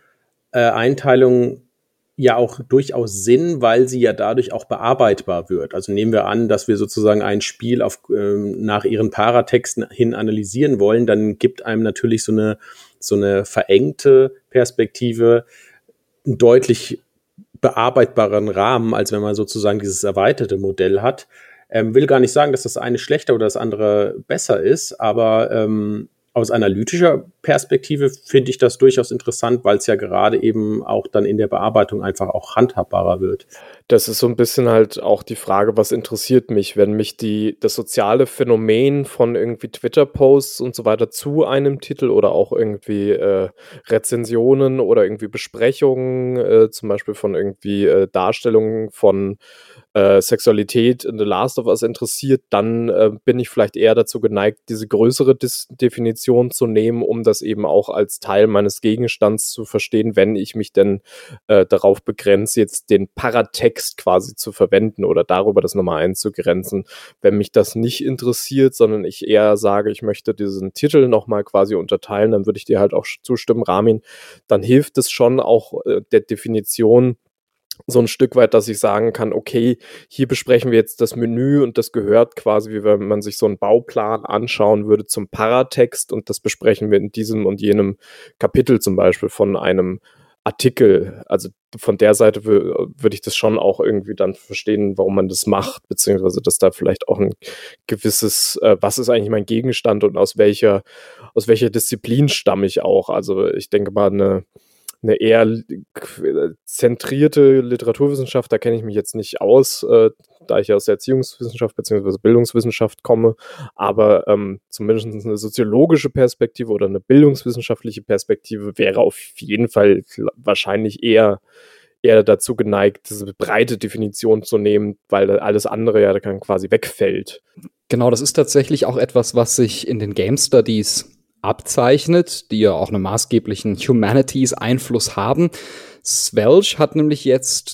C: Einteilung ja auch durchaus Sinn, weil sie ja dadurch auch bearbeitbar wird. Also nehmen wir an, dass wir sozusagen ein Spiel nach ihren Paratexten hin analysieren wollen, dann gibt einem natürlich so eine verengte Perspektive einen deutlich bearbeitbaren Rahmen, als wenn man sozusagen dieses erweiterte Modell hat. Will gar nicht sagen, dass das eine schlechter oder das andere besser ist, aber aus analytischer Perspektive finde ich das durchaus interessant, weil es ja gerade eben auch dann in der Bearbeitung einfach auch handhabbarer wird.
B: Das ist so ein bisschen halt auch die Frage, was interessiert mich, wenn mich das soziale Phänomen von irgendwie Twitter-Posts und so weiter zu einem Titel oder auch irgendwie Rezensionen oder irgendwie Besprechungen, zum Beispiel von irgendwie Darstellungen von Sexualität in The Last of Us interessiert, dann bin ich vielleicht eher dazu geneigt, diese größere Definition zu nehmen, um das eben auch als Teil meines Gegenstands zu verstehen, wenn ich mich denn darauf begrenze, jetzt den Paratext quasi zu verwenden oder darüber das nochmal einzugrenzen. Wenn mich das nicht interessiert, sondern ich eher sage, ich möchte diesen Titel nochmal quasi unterteilen, dann würde ich dir halt auch zustimmen, Ramin, dann hilft es schon auch der Definition so ein Stück weit, dass ich sagen kann, okay, hier besprechen wir jetzt das Menü und das gehört quasi, wie wenn man sich so einen Bauplan anschauen würde, zum Paratext und das besprechen wir in diesem und jenem Kapitel zum Beispiel von einem Artikel. Also von der Seite würde ich das schon auch irgendwie dann verstehen, warum man das macht, beziehungsweise dass da vielleicht auch ein gewisses, was ist eigentlich mein Gegenstand und aus welcher Disziplin stamme ich auch. Also ich denke mal, eine eher zentrierte Literaturwissenschaft, da kenne ich mich jetzt nicht aus, da ich aus der Erziehungswissenschaft bzw. Bildungswissenschaft komme, aber zumindest eine soziologische Perspektive oder eine bildungswissenschaftliche Perspektive wäre auf jeden Fall wahrscheinlich eher dazu geneigt, diese breite Definition zu nehmen, weil alles andere ja dann quasi wegfällt.
A: Genau, das ist tatsächlich auch etwas, was sich in den Game Studies abzeichnet, die ja auch einen maßgeblichen Humanities-Einfluss haben. Svelch hat nämlich jetzt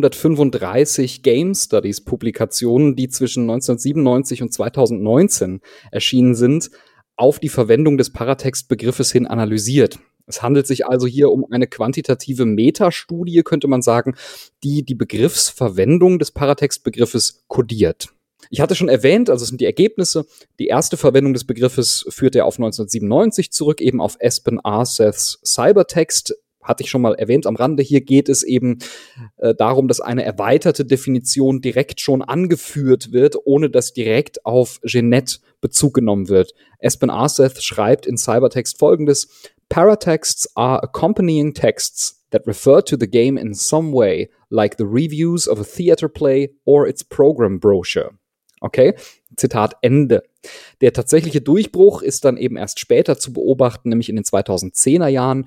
A: 235 Game Studies-Publikationen, die zwischen 1997 und 2019 erschienen sind, auf die Verwendung des Paratextbegriffes hin analysiert. Es handelt sich also hier um eine quantitative Metastudie, könnte man sagen, die die Begriffsverwendung des Paratextbegriffes kodiert. Ich hatte schon erwähnt, also es sind die Ergebnisse. Die erste Verwendung des Begriffes führt er auf 1997 zurück, eben auf Espen Aarseths Cybertext. Hatte ich schon mal erwähnt am Rande. Hier geht es eben darum, dass eine erweiterte Definition direkt schon angeführt wird, ohne dass direkt auf Jeanette Bezug genommen wird. Espen Aarseth schreibt in Cybertext Folgendes: Paratexts are accompanying texts that refer to the game in some way, like the reviews of a theater play or its program brochure. Okay, Zitat Ende. Der tatsächliche Durchbruch ist dann eben erst später zu beobachten, nämlich in den 2010er Jahren.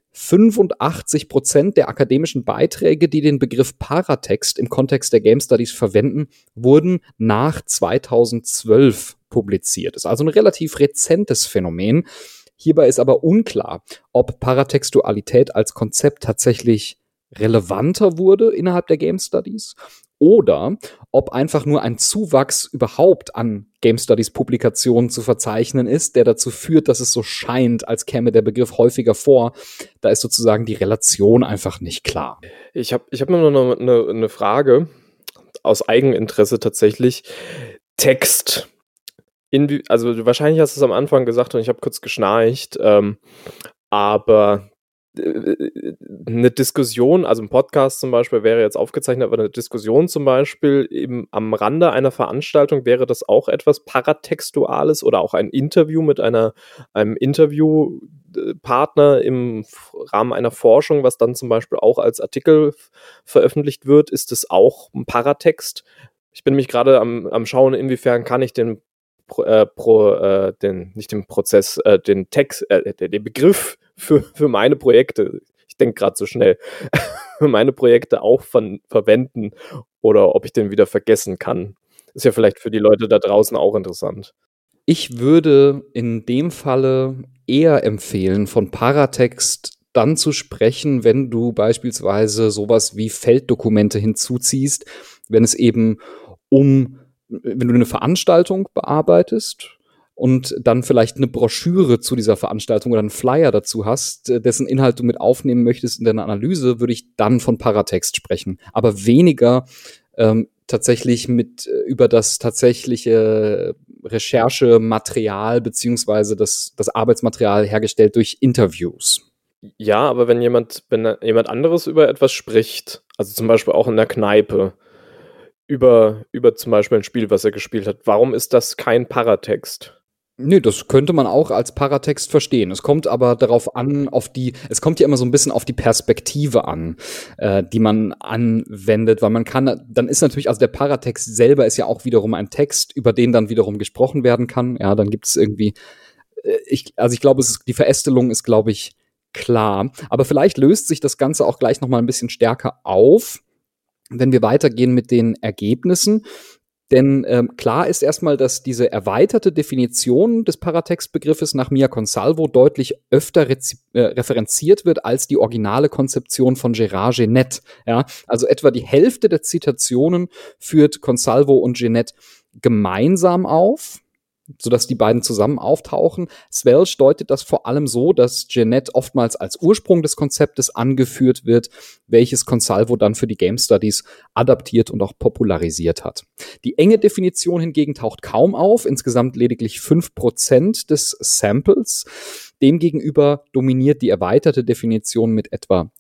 A: 85% der akademischen Beiträge, die den Begriff Paratext im Kontext der Game Studies verwenden, wurden nach 2012 publiziert. Das ist also ein relativ rezentes Phänomen. Hierbei ist aber unklar, ob Paratextualität als Konzept tatsächlich relevanter wurde innerhalb der Game Studies oder ob einfach nur ein Zuwachs überhaupt an Game Studies Publikationen zu verzeichnen ist, der dazu führt, dass es so scheint, als käme der Begriff häufiger vor. Da ist sozusagen die Relation einfach nicht klar.
B: Ich hab nur noch eine Frage aus Eigeninteresse tatsächlich. Text. Also wahrscheinlich hast du es am Anfang gesagt und ich habe kurz geschnarcht, aber eine Diskussion, also ein Podcast zum Beispiel wäre jetzt aufgezeichnet, aber eine Diskussion zum Beispiel eben am Rande einer Veranstaltung, wäre das auch etwas Paratextuales oder auch ein Interview mit einem Interviewpartner im Rahmen einer Forschung, was dann zum Beispiel auch als Artikel veröffentlicht wird, ist es auch ein Paratext? Ich bin mich gerade am Schauen, inwiefern kann ich den Begriff für meine Projekte, ich denke gerade so schnell, für meine Projekte auch verwenden oder ob ich den wieder vergessen kann. Ist ja vielleicht für die Leute da draußen auch interessant.
A: Ich würde in dem Falle eher empfehlen, von Paratext dann zu sprechen, wenn du beispielsweise sowas wie Felddokumente hinzuziehst, wenn du eine Veranstaltung bearbeitest und dann vielleicht eine Broschüre zu dieser Veranstaltung oder einen Flyer dazu hast, dessen Inhalt du mit aufnehmen möchtest in deiner Analyse, würde ich dann von Paratext sprechen. Aber weniger tatsächlich über das tatsächliche Recherchematerial beziehungsweise das Arbeitsmaterial hergestellt durch Interviews.
B: Ja, aber wenn jemand anderes über etwas spricht, also zum Beispiel auch in der Kneipe, über zum Beispiel ein Spiel, was er gespielt hat, warum ist das kein Paratext?
A: Nee, das könnte man auch als Paratext verstehen. Es kommt aber darauf an, es kommt ja immer so ein bisschen auf die Perspektive an, die man anwendet, weil dann ist natürlich, also der Paratext selber ist ja auch wiederum ein Text, über den dann wiederum gesprochen werden kann. Ja, dann gibt es irgendwie, ich glaube, die Verästelung ist, glaube ich, klar. Aber vielleicht löst sich das Ganze auch gleich nochmal ein bisschen stärker auf, wenn wir weitergehen mit den Ergebnissen. Denn klar ist erstmal, dass diese erweiterte Definition des Paratextbegriffes nach Mia Consalvo deutlich öfter referenziert wird als die originale Konzeption von Gérard Genette. Ja? Also etwa die Hälfte der Zitationen führt Consalvo und Genette gemeinsam auf, sodass die beiden zusammen auftauchen. Welch deutet das vor allem so, dass Genette oftmals als Ursprung des Konzeptes angeführt wird, welches Consalvo dann für die Game Studies adaptiert und auch popularisiert hat. Die enge Definition hingegen taucht kaum auf, insgesamt lediglich 5% des Samples. Demgegenüber dominiert die erweiterte Definition mit etwa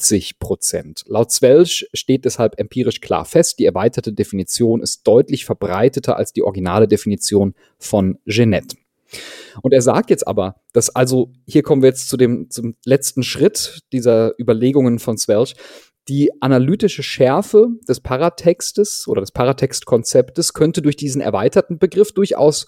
A: 70%. Laut Welch steht deshalb empirisch klar fest, die erweiterte Definition ist deutlich verbreiteter als die originale Definition von Genette. Und er sagt jetzt aber, dass also, hier kommen wir jetzt zum letzten Schritt dieser Überlegungen von Welch, die analytische Schärfe des Paratextes oder des Paratextkonzeptes könnte durch diesen erweiterten Begriff durchaus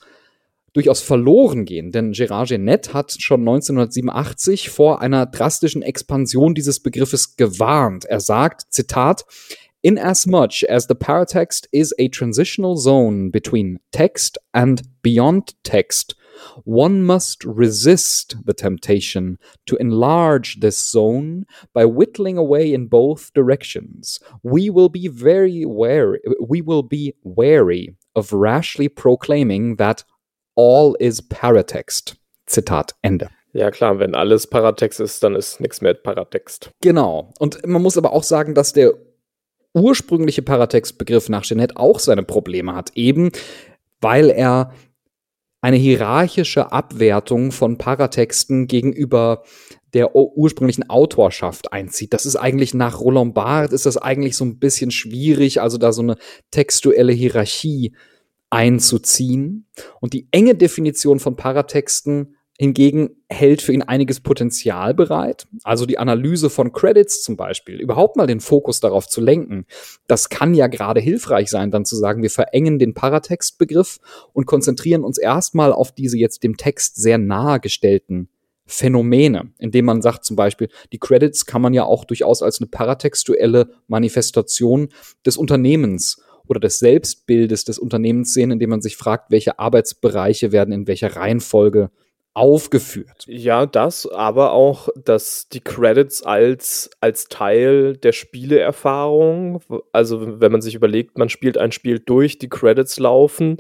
A: verloren gehen, denn Gérard Genette hat schon 1987 vor einer drastischen Expansion dieses Begriffes gewarnt. Er sagt, Zitat, "Inasmuch as the paratext is a transitional zone between text and beyond text, one must resist the temptation to enlarge this zone by whittling away in both directions. We will be wary of rashly proclaiming that all is Paratext. Zitat Ende.
B: Ja klar, wenn alles Paratext ist, dann ist nichts mehr Paratext.
A: Genau. Und man muss aber auch sagen, dass der ursprüngliche Paratextbegriff nach Jeanette auch seine Probleme hat, eben weil er eine hierarchische Abwertung von Paratexten gegenüber der ursprünglichen Autorschaft einzieht. Das ist eigentlich nach Roland Barthes ist das eigentlich so ein bisschen schwierig, also da so eine textuelle Hierarchie einzuziehen. Und die enge Definition von Paratexten hingegen hält für ihn einiges Potenzial bereit. Also die Analyse von Credits zum Beispiel, überhaupt mal den Fokus darauf zu lenken. Das kann ja gerade hilfreich sein, dann zu sagen, wir verengen den Paratextbegriff und konzentrieren uns erstmal auf diese jetzt dem Text sehr nahe gestellten Phänomene, indem man sagt zum Beispiel, die Credits kann man ja auch durchaus als eine paratextuelle Manifestation des Unternehmens oder des Selbstbildes des Unternehmens sehen, indem man sich fragt, welche Arbeitsbereiche werden in welcher Reihenfolge aufgeführt.
B: Ja, das, aber auch, dass die Credits als Teil der Spieleerfahrung, also wenn man sich überlegt, man spielt ein Spiel durch, die Credits laufen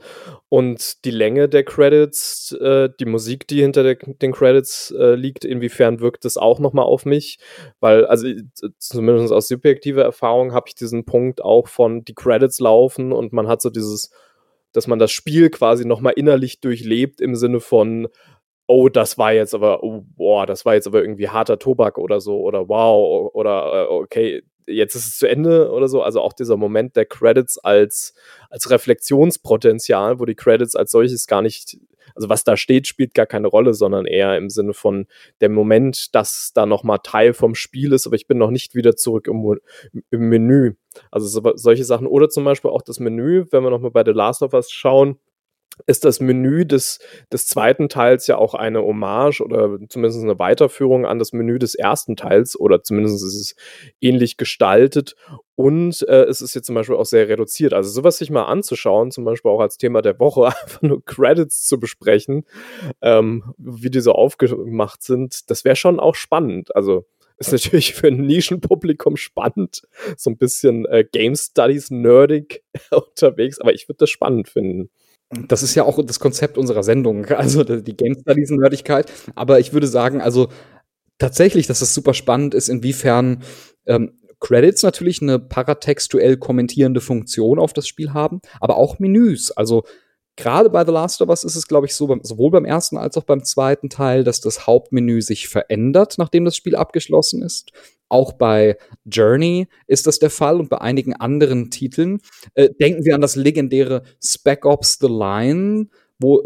B: und die Länge der Credits, die Musik, die hinter den Credits liegt, inwiefern wirkt das auch nochmal auf mich? Weil, also zumindest aus subjektiver Erfahrung habe ich diesen Punkt auch von die Credits laufen und man hat so dieses, dass man das Spiel quasi nochmal innerlich durchlebt im Sinne von oh, das war jetzt aber irgendwie harter Tobak oder so, oder wow, oder okay, jetzt ist es zu Ende oder so. Also auch dieser Moment der Credits als Reflexionspotenzial, wo die Credits als solches gar nicht, also was da steht, spielt gar keine Rolle, sondern eher im Sinne von der Moment, dass da nochmal Teil vom Spiel ist, aber ich bin noch nicht wieder zurück im Menü. Also solche Sachen. Oder zum Beispiel auch das Menü, wenn wir nochmal bei The Last of Us schauen, ist das Menü des zweiten Teils ja auch eine Hommage oder zumindest eine Weiterführung an das Menü des ersten Teils oder zumindest ist es ähnlich gestaltet und es ist jetzt zum Beispiel auch sehr reduziert. Also sowas sich mal anzuschauen, zum Beispiel auch als Thema der Woche, einfach nur Credits zu besprechen, wie die so aufgemacht sind, das wäre schon auch spannend. Also ist natürlich für ein Nischenpublikum spannend, so ein bisschen Game Studies nerdig unterwegs, aber ich würde das spannend finden.
A: Das ist ja auch das Konzept unserer Sendung, also die Game Studies Nerdigkeit. Aber ich würde sagen, also tatsächlich, dass es super spannend ist, inwiefern Credits natürlich eine paratextuell kommentierende Funktion auf das Spiel haben, aber auch Menüs. Also gerade bei The Last of Us ist es, glaube ich, so, sowohl beim ersten als auch beim zweiten Teil, dass das Hauptmenü sich verändert, nachdem das Spiel abgeschlossen ist. Auch bei Journey ist das der Fall und bei einigen anderen Titeln. Denken wir an das legendäre Spec Ops The Line, wo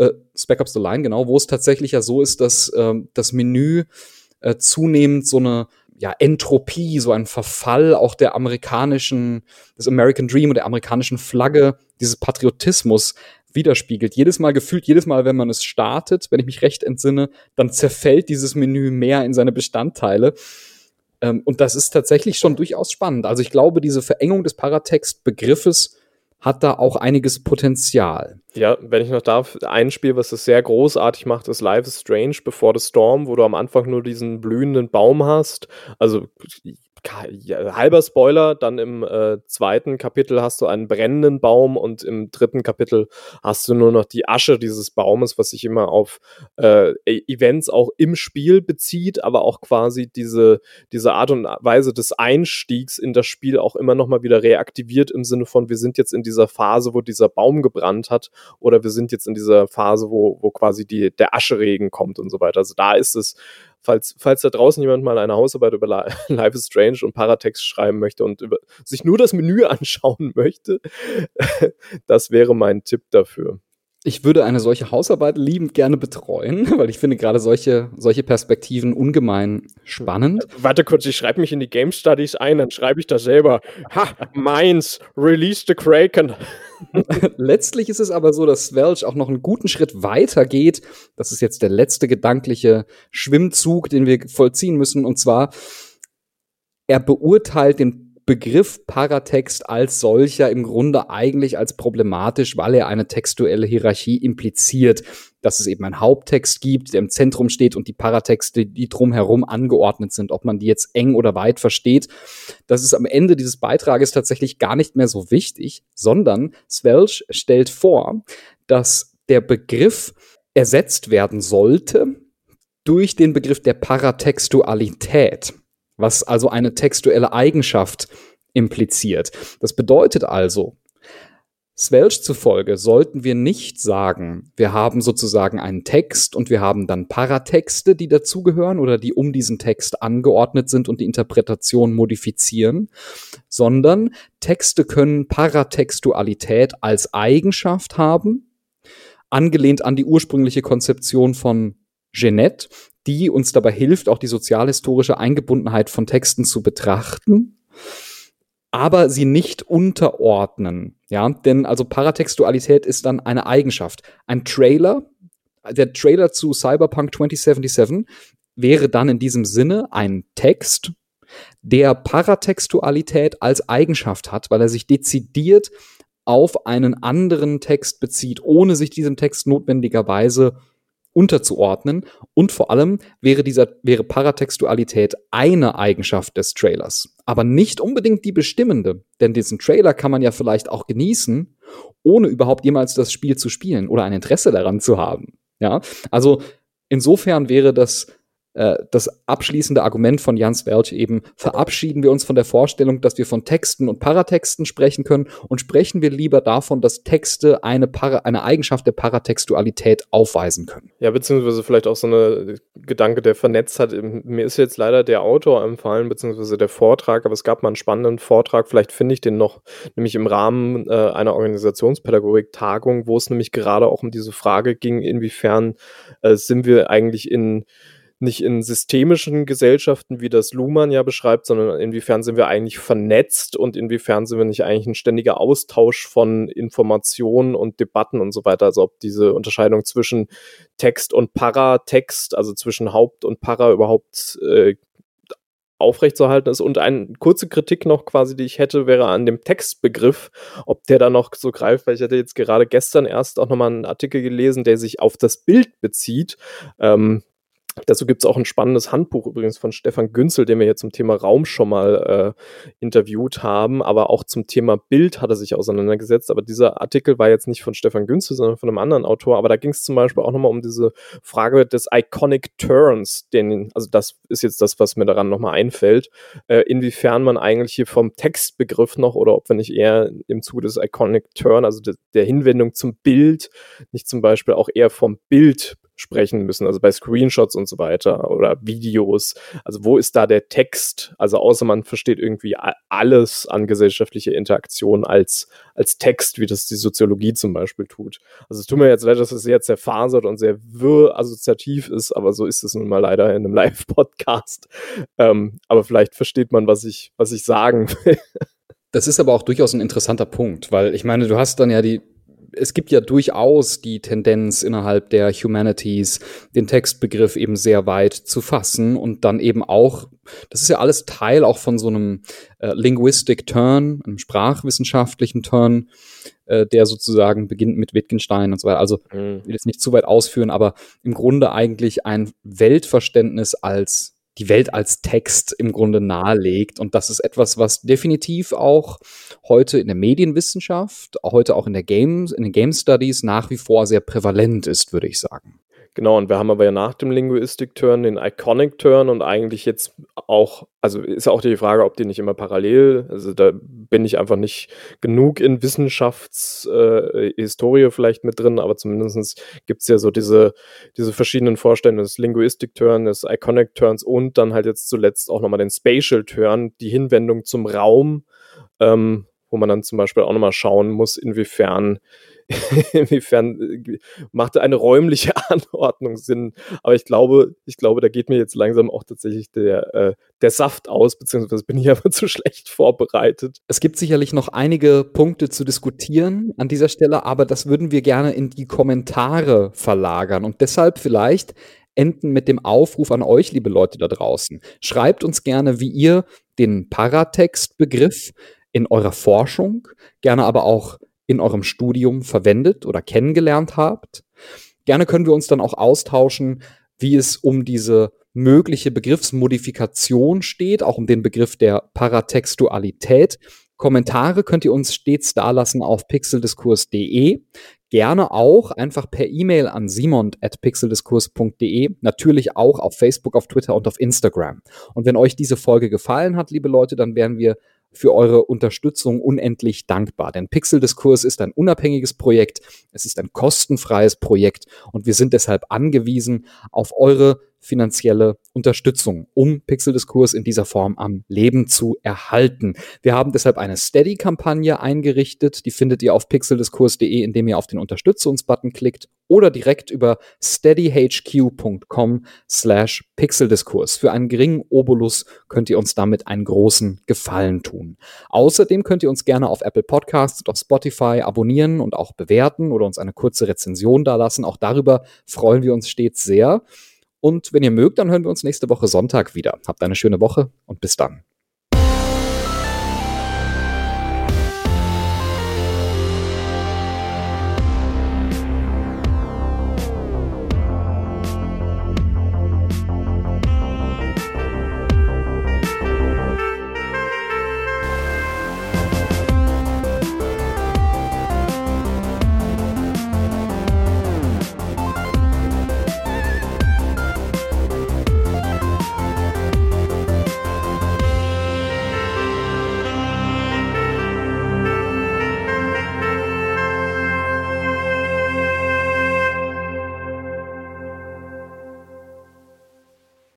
A: es tatsächlich ja so ist, dass das Menü zunehmend so eine Entropie, so ein Verfall auch des American Dream und der amerikanischen Flagge, dieses Patriotismus widerspiegelt. Jedes Mal, wenn man es startet, wenn ich mich recht entsinne, dann zerfällt dieses Menü mehr in seine Bestandteile. Und das ist tatsächlich schon durchaus spannend. Also ich glaube, diese Verengung des Paratext-Begriffes hat da auch einiges Potenzial.
B: Ja, wenn ich noch darf, ein Spiel, was das sehr großartig macht, ist Life is Strange Before the Storm, wo du am Anfang nur diesen blühenden Baum hast. Also halber Spoiler, dann im zweiten Kapitel hast du einen brennenden Baum und im dritten Kapitel hast du nur noch die Asche dieses Baumes, was sich immer auf Events auch im Spiel bezieht, aber auch quasi diese Art und Weise des Einstiegs in das Spiel auch immer noch mal wieder reaktiviert im Sinne von, wir sind jetzt in dieser Phase, wo dieser Baum gebrannt hat oder wir sind jetzt in dieser Phase, wo quasi der Ascheregen kommt und so weiter. Also da ist es, falls da draußen jemand mal eine Hausarbeit über Life is Strange und Paratext schreiben möchte und sich nur das Menü anschauen möchte, das wäre mein Tipp dafür.
A: Ich würde eine solche Hausarbeit liebend gerne betreuen, weil ich finde gerade solche Perspektiven ungemein spannend.
B: Warte kurz, ich schreibe mich in die Game Studies ein, dann schreibe ich das selber. Ha, meins, release the Kraken.
A: Letztlich ist es aber so, dass Svelge auch noch einen guten Schritt weiter geht. Das ist jetzt der letzte gedankliche Schwimmzug, den wir vollziehen müssen. Und zwar, er beurteilt den Begriff Paratext als solcher im Grunde eigentlich als problematisch, weil er eine textuelle Hierarchie impliziert, dass es eben einen Haupttext gibt, der im Zentrum steht und die Paratexte, die drumherum angeordnet sind, ob man die jetzt eng oder weit versteht. Das ist am Ende dieses Beitrages tatsächlich gar nicht mehr so wichtig, sondern Svelge stellt vor, dass der Begriff ersetzt werden sollte durch den Begriff der Paratextualität, was also eine textuelle Eigenschaft impliziert. Das bedeutet also, Svelch zufolge sollten wir nicht sagen, wir haben sozusagen einen Text und wir haben dann Paratexte, die dazugehören oder die um diesen Text angeordnet sind und die Interpretation modifizieren, sondern Texte können Paratextualität als Eigenschaft haben, angelehnt an die ursprüngliche Konzeption von Genet, die uns dabei hilft, auch die sozialhistorische Eingebundenheit von Texten zu betrachten, aber sie nicht unterordnen. Ja, denn also Paratextualität ist dann eine Eigenschaft. Ein Trailer, der Trailer zu Cyberpunk 2077 wäre dann in diesem Sinne ein Text, der Paratextualität als Eigenschaft hat, weil er sich dezidiert auf einen anderen Text bezieht, ohne sich diesem Text notwendigerweise unterzuordnen. Und vor allem wäre Paratextualität eine Eigenschaft des Trailers, aber nicht unbedingt die bestimmende. Denn diesen Trailer kann man ja vielleicht auch genießen, ohne überhaupt jemals das Spiel zu spielen oder ein Interesse daran zu haben. Ja, also insofern wäre das abschließende Argument von Jan Svelch eben, verabschieden wir uns von der Vorstellung, dass wir von Texten und Paratexten sprechen können und sprechen wir lieber davon, dass Texte eine Eigenschaft der Paratextualität aufweisen können.
B: Ja, beziehungsweise vielleicht auch so eine Gedanke, der vernetzt hat. Mir ist jetzt leider der Autor empfallen, beziehungsweise der Vortrag, aber es gab mal einen spannenden Vortrag, vielleicht finde ich den noch, nämlich im Rahmen einer Organisationspädagogik-Tagung, wo es nämlich gerade auch um diese Frage ging, inwiefern sind wir eigentlich nicht in systemischen Gesellschaften, wie das Luhmann ja beschreibt, sondern inwiefern sind wir eigentlich vernetzt und inwiefern sind wir nicht eigentlich ein ständiger Austausch von Informationen und Debatten und so weiter. Also ob diese Unterscheidung zwischen Text und Paratext, also zwischen Haupt und Para überhaupt aufrechtzuerhalten ist. Und eine kurze Kritik noch quasi, die ich hätte, wäre an dem Textbegriff, ob der da noch so greift, weil ich hatte jetzt gerade gestern erst auch nochmal einen Artikel gelesen, der sich auf das Bild bezieht. Dazu gibt es auch ein spannendes Handbuch übrigens von Stefan Günzel, den wir hier zum Thema Raum schon mal interviewt haben, aber auch zum Thema Bild hat er sich auseinandergesetzt, aber dieser Artikel war jetzt nicht von Stefan Günzel, sondern von einem anderen Autor, aber da ging es zum Beispiel auch nochmal um diese Frage des Iconic Turns, also das ist jetzt das, was mir daran nochmal einfällt, inwiefern man eigentlich hier vom Textbegriff noch oder ob wir nicht eher im Zuge des Iconic Turn, also der Hinwendung zum Bild, nicht zum Beispiel auch eher vom Bild sprechen müssen, also bei Screenshots und so weiter oder Videos. Also wo ist da der Text? Also außer man versteht irgendwie alles an gesellschaftlicher Interaktion als Text, wie das die Soziologie zum Beispiel tut. Also es tut mir jetzt leid, dass es sehr zerfasert und sehr wirr assoziativ ist, aber so ist es nun mal leider in einem Live-Podcast. Aber vielleicht versteht man, was ich sagen will.
A: Das ist aber auch durchaus ein interessanter Punkt, weil ich meine, du hast dann ja es gibt ja durchaus die Tendenz innerhalb der Humanities, den Textbegriff eben sehr weit zu fassen und dann eben auch, das ist ja alles Teil auch von so einem Linguistic Turn, einem sprachwissenschaftlichen Turn, der sozusagen beginnt mit Wittgenstein und so weiter. Also ich will jetzt nicht zu weit ausführen, aber im Grunde eigentlich ein Weltverständnis die Welt als Text im Grunde nahelegt. Und das ist etwas, was definitiv auch heute in der Medienwissenschaft, heute auch in den Game Studies nach wie vor sehr prävalent ist, würde ich sagen.
B: Genau, und wir haben aber ja nach dem Linguistic Turn den Iconic Turn und eigentlich jetzt auch, also ist auch die Frage, ob die nicht immer parallel, also da bin ich einfach nicht genug in Wissenschaftshistorie vielleicht mit drin, aber zumindest gibt es ja so diese verschiedenen Vorstellungen des Linguistic Turn, des Iconic Turns und dann halt jetzt zuletzt auch nochmal den Spatial Turn, die Hinwendung zum Raum, wo man dann zum Beispiel auch nochmal schauen muss, inwiefern macht eine räumliche Anordnung Sinn. Aber ich glaube, da geht mir jetzt langsam auch tatsächlich der Saft aus, beziehungsweise bin ich aber zu schlecht vorbereitet.
A: Es gibt sicherlich noch einige Punkte zu diskutieren an dieser Stelle, aber das würden wir gerne in die Kommentare verlagern und deshalb vielleicht enden mit dem Aufruf an euch, liebe Leute da draußen. Schreibt uns gerne, wie ihr den Paratextbegriff in eurer Forschung, gerne aber auch in eurem Studium verwendet oder kennengelernt habt. Gerne können wir uns dann auch austauschen, wie es um diese mögliche Begriffsmodifikation steht, auch um den Begriff der Paratextualität. Kommentare könnt ihr uns stets dalassen auf pixeldiskurs.de. Gerne auch einfach per E-Mail an simon@pixeldiskurs.de, natürlich auch auf Facebook, auf Twitter und auf Instagram. Und wenn euch diese Folge gefallen hat, liebe Leute, dann wären wir für eure Unterstützung unendlich dankbar. Denn Pixeldiskurs ist ein unabhängiges Projekt, es ist ein kostenfreies Projekt und wir sind deshalb angewiesen auf eure finanzielle Unterstützung, um Pixeldiskurs in dieser Form am Leben zu erhalten. Wir haben deshalb eine Steady-Kampagne eingerichtet, die findet ihr auf pixeldiskurs.de, indem ihr auf den Unterstütze-uns-Button klickt oder direkt über steadyhq.com/pixeldiskurs. Für einen geringen Obolus könnt ihr uns damit einen großen Gefallen tun. Außerdem könnt ihr uns gerne auf Apple Podcasts und auf Spotify abonnieren und auch bewerten oder uns eine kurze Rezension dalassen. Auch darüber freuen wir uns stets sehr. Und wenn ihr mögt, dann hören wir uns nächste Woche Sonntag wieder. Habt eine schöne Woche und bis dann.